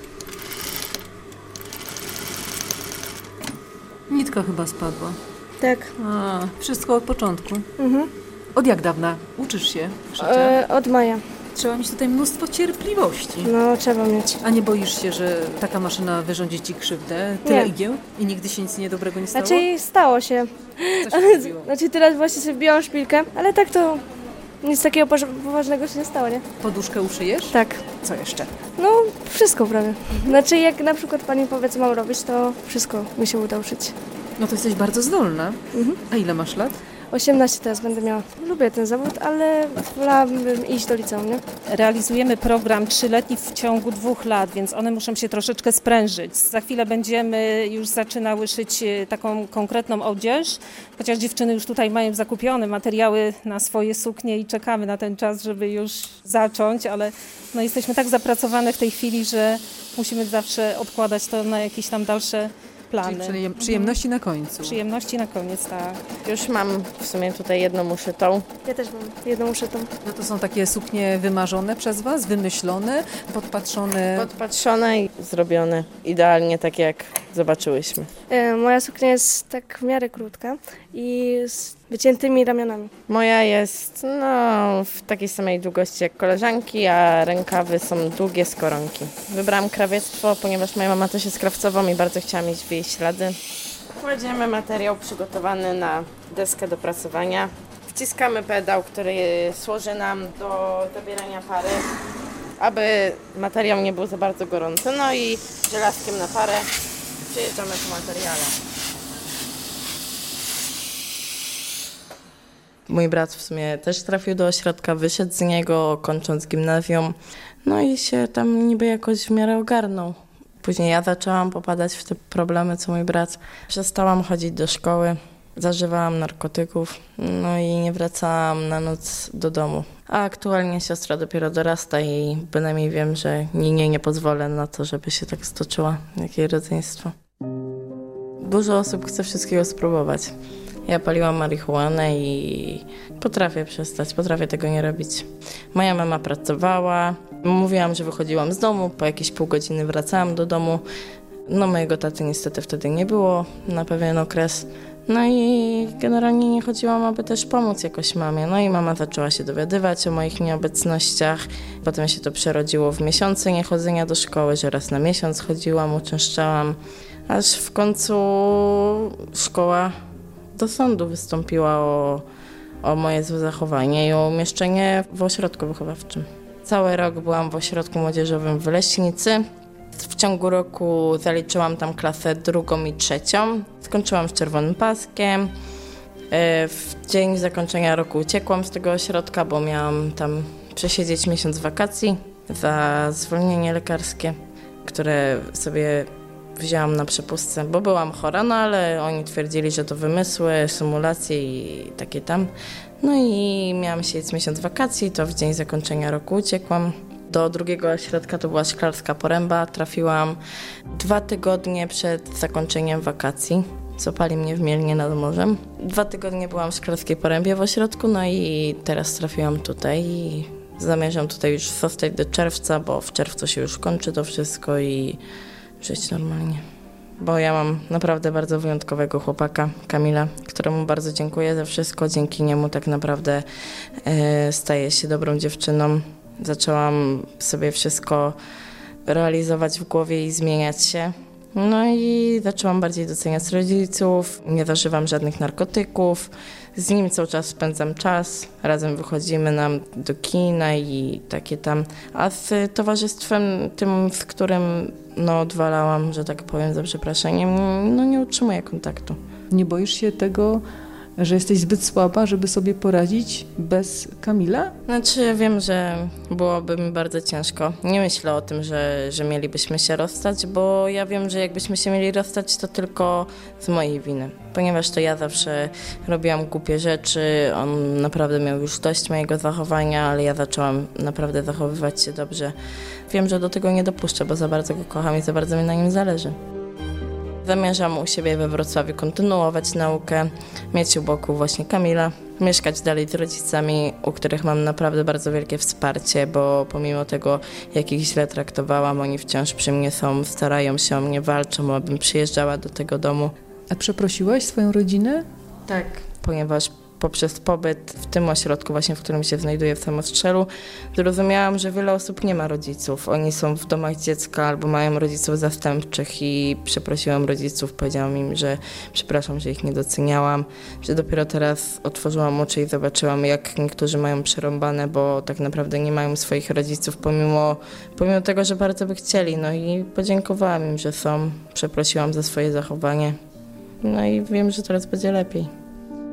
Nitka chyba spadła. Tak. A, wszystko od początku. Mhm. Od jak dawna uczysz się szycia? Od maja. Trzeba mieć tutaj mnóstwo cierpliwości. No, trzeba mieć. A nie boisz się, że taka maszyna wyrządzi ci krzywdę? Tyle igieł? I nigdy się nic niedobrego nie stało? Znaczy stało się. Znaczy teraz właśnie sobie wbiłam szpilkę, ale tak to nic takiego poważnego się nie stało, nie? Poduszkę uszyjesz? Tak. Co jeszcze? No, wszystko prawie. Znaczy jak na przykład pani powie, co mam robić, to wszystko mi się uda uszyć. No to jesteś bardzo zdolna. A ile masz lat? 18 teraz będę miała. Lubię ten zawód, ale wolałabym iść do liceum, nie? Realizujemy program 3-letni w ciągu 2 lat, więc one muszą się troszeczkę sprężyć. Za chwilę będziemy już zaczynały szyć taką konkretną odzież, chociaż dziewczyny już tutaj mają zakupione materiały na swoje suknie i czekamy na ten czas, żeby już zacząć, ale no jesteśmy tak zapracowane w tej chwili, że musimy zawsze odkładać to na jakieś tam dalsze plany. Czyli przyjemności na końcu. Przyjemności na koniec, tak. Już mam w sumie tutaj jedną uszytą. Ja też mam jedną uszytą. No to są takie suknie wymarzone przez Was, wymyślone, podpatrzone? Podpatrzone i zrobione idealnie tak jak zobaczyłyśmy. Moja suknia jest tak w miarę krótka i z wyciętymi ramionami. Moja jest w takiej samej długości jak koleżanki, a rękawy są długie z koronki. Wybrałam krawiectwo, ponieważ moja mama też jest krawcową i bardzo chciałam iść w jej ślady. Kładziemy materiał przygotowany na deskę do prasowania. Wciskamy pedał, który służy nam do dobierania pary. aby materiał nie był za bardzo gorący. No i żelazkiem na parę przyjeżdżamy po materiale. Mój brat w sumie też trafił do ośrodka, wyszedł z niego, kończąc gimnazjum. No i się tam niby jakoś w miarę ogarnął. Później ja zaczęłam popadać w te problemy, co mój brat. Przestałam chodzić do szkoły, zażywałam narkotyków, no i nie wracałam na noc do domu. A aktualnie siostra dopiero dorasta i bynajmniej wiem, że nie pozwolę na to, żeby się tak stoczyła, jakie rodzeństwo. Dużo osób chce wszystkiego spróbować. Ja paliłam marihuanę i potrafię przestać, potrafię tego nie robić. Moja mama pracowała, mówiłam, że wychodziłam z domu, po jakieś pół godziny wracałam do domu. No mojego taty niestety wtedy nie było na pewien okres. No i generalnie nie chodziłam, aby też pomóc jakoś mamie. No i mama zaczęła się dowiadywać o moich nieobecnościach. Potem się to przerodziło w miesiące niechodzenia do szkoły, że raz na miesiąc chodziłam, uczęszczałam. Aż w końcu szkoła do sądu wystąpiła o moje złe zachowanie i o umieszczenie w ośrodku wychowawczym. Cały rok byłam w ośrodku młodzieżowym w Leśnicy. W ciągu roku zaliczyłam tam klasę 2. i 3. Skończyłam z czerwonym paskiem. W dzień zakończenia roku uciekłam z tego ośrodka, bo miałam tam przesiedzieć miesiąc wakacji za zwolnienie lekarskie, które sobie wzięłam na przepustce, bo byłam chora, no ale oni twierdzili, że to wymysły, symulacje i takie tam. No i miałam siedzieć miesiąc wakacji, to w dzień zakończenia roku uciekłam. Do drugiego ośrodka, to była Szklarska Poręba, trafiłam 2 tygodnie przed zakończeniem wakacji. Złapali mnie w Mielnie nad Morzem. 2 tygodnie byłam w Szklarskiej Porębie w ośrodku, no i teraz trafiłam tutaj i zamierzam tutaj już zostać do czerwca, bo w czerwcu się już kończy to wszystko i żyć normalnie. Bo ja mam naprawdę bardzo wyjątkowego chłopaka, Kamila, któremu bardzo dziękuję za wszystko. Dzięki niemu tak naprawdę staję się dobrą dziewczyną. Zaczęłam sobie wszystko realizować w głowie i zmieniać się. No i zaczęłam bardziej doceniać rodziców, nie zażywam żadnych narkotyków, z nim cały czas spędzam czas, razem wychodzimy do kina i takie tam. A z towarzystwem tym, z którym odwalałam, że tak powiem za przeproszeniem, nie utrzymuję kontaktu. Nie boisz się tego, że jesteś zbyt słaba, żeby sobie poradzić bez Kamila? Znaczy wiem, że byłoby mi bardzo ciężko. Nie myślę o tym, że mielibyśmy się rozstać, bo ja wiem, że jakbyśmy się mieli rozstać, to tylko z mojej winy. Ponieważ to ja zawsze robiłam głupie rzeczy, on naprawdę miał już dość mojego zachowania, ale ja zaczęłam naprawdę zachowywać się dobrze. Wiem, że do tego nie dopuszczę, bo za bardzo go kocham i za bardzo mi na nim zależy. Zamierzam u siebie we Wrocławiu kontynuować naukę, mieć u boku właśnie Kamila, mieszkać dalej z rodzicami, u których mam naprawdę bardzo wielkie wsparcie, bo pomimo tego, jak ich źle traktowałam, oni wciąż przy mnie są, starają się o mnie, walczą, abym przyjeżdżała do tego domu. A przeprosiłaś swoją rodzinę? Tak, ponieważ poprzez pobyt w tym ośrodku, właśnie w którym się znajduję w Samostrzelu, zrozumiałam, że wiele osób nie ma rodziców. Oni są w domach dziecka albo mają rodziców zastępczych i przeprosiłam rodziców, powiedziałam im, że przepraszam, że ich nie doceniałam, że dopiero teraz otworzyłam oczy i zobaczyłam, jak niektórzy mają przerąbane, bo tak naprawdę nie mają swoich rodziców, pomimo tego, że bardzo by chcieli. No i podziękowałam im, że są, przeprosiłam za swoje zachowanie. No i wiem, że teraz będzie lepiej.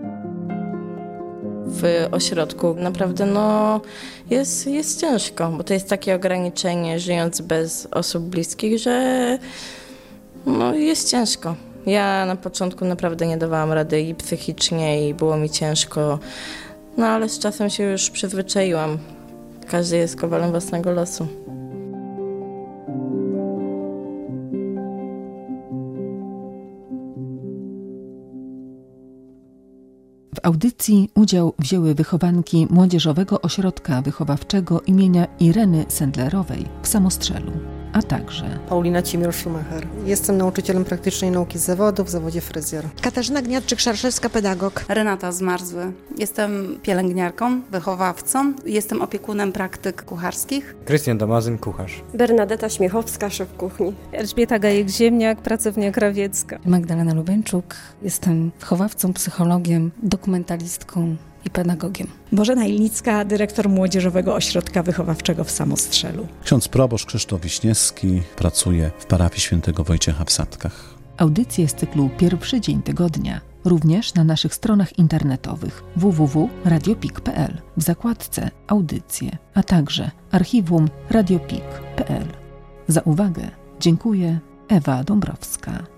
W ośrodku naprawdę jest ciężko, bo to jest takie ograniczenie, żyjąc bez osób bliskich, że jest ciężko. Ja na początku naprawdę nie dawałam rady i psychicznie i było mi ciężko, ale z czasem się już przyzwyczaiłam. Każdy jest kowalem własnego losu. W audycji udział wzięły wychowanki Młodzieżowego Ośrodka Wychowawczego imienia Ireny Sendlerowej w Samostrzelu, a także Paulina Cimiel-Schumacher. Jestem nauczycielem praktycznej nauki z zawodu w zawodzie fryzjer. Katarzyna Gniadczyk-Szarszewska, pedagog. Renata Zmarzły. Jestem pielęgniarką, wychowawcą. Jestem opiekunem praktyk kucharskich. Krystian Damazyn, kucharz. Bernadeta Śmiechowska, szef kuchni. Elżbieta Gajek-Ziemniak, pracownia krawiecka. Magdalena Lubeńczuk. Jestem wychowawcą, psychologiem, dokumentalistką. i pedagogiem. Bożena Ilnicka, dyrektor Młodzieżowego Ośrodka Wychowawczego w Samostrzelu. Ksiądz proboszcz Krzysztof Wiśniewski pracuje w parafii świętego Wojciecha w Sadkach. Audycje z cyklu Pierwszy Dzień Tygodnia również na naszych stronach internetowych www.radiopik.pl w zakładce Audycje, a także archiwum radiopik.pl. Za uwagę dziękuję, Ewa Dąbrowska.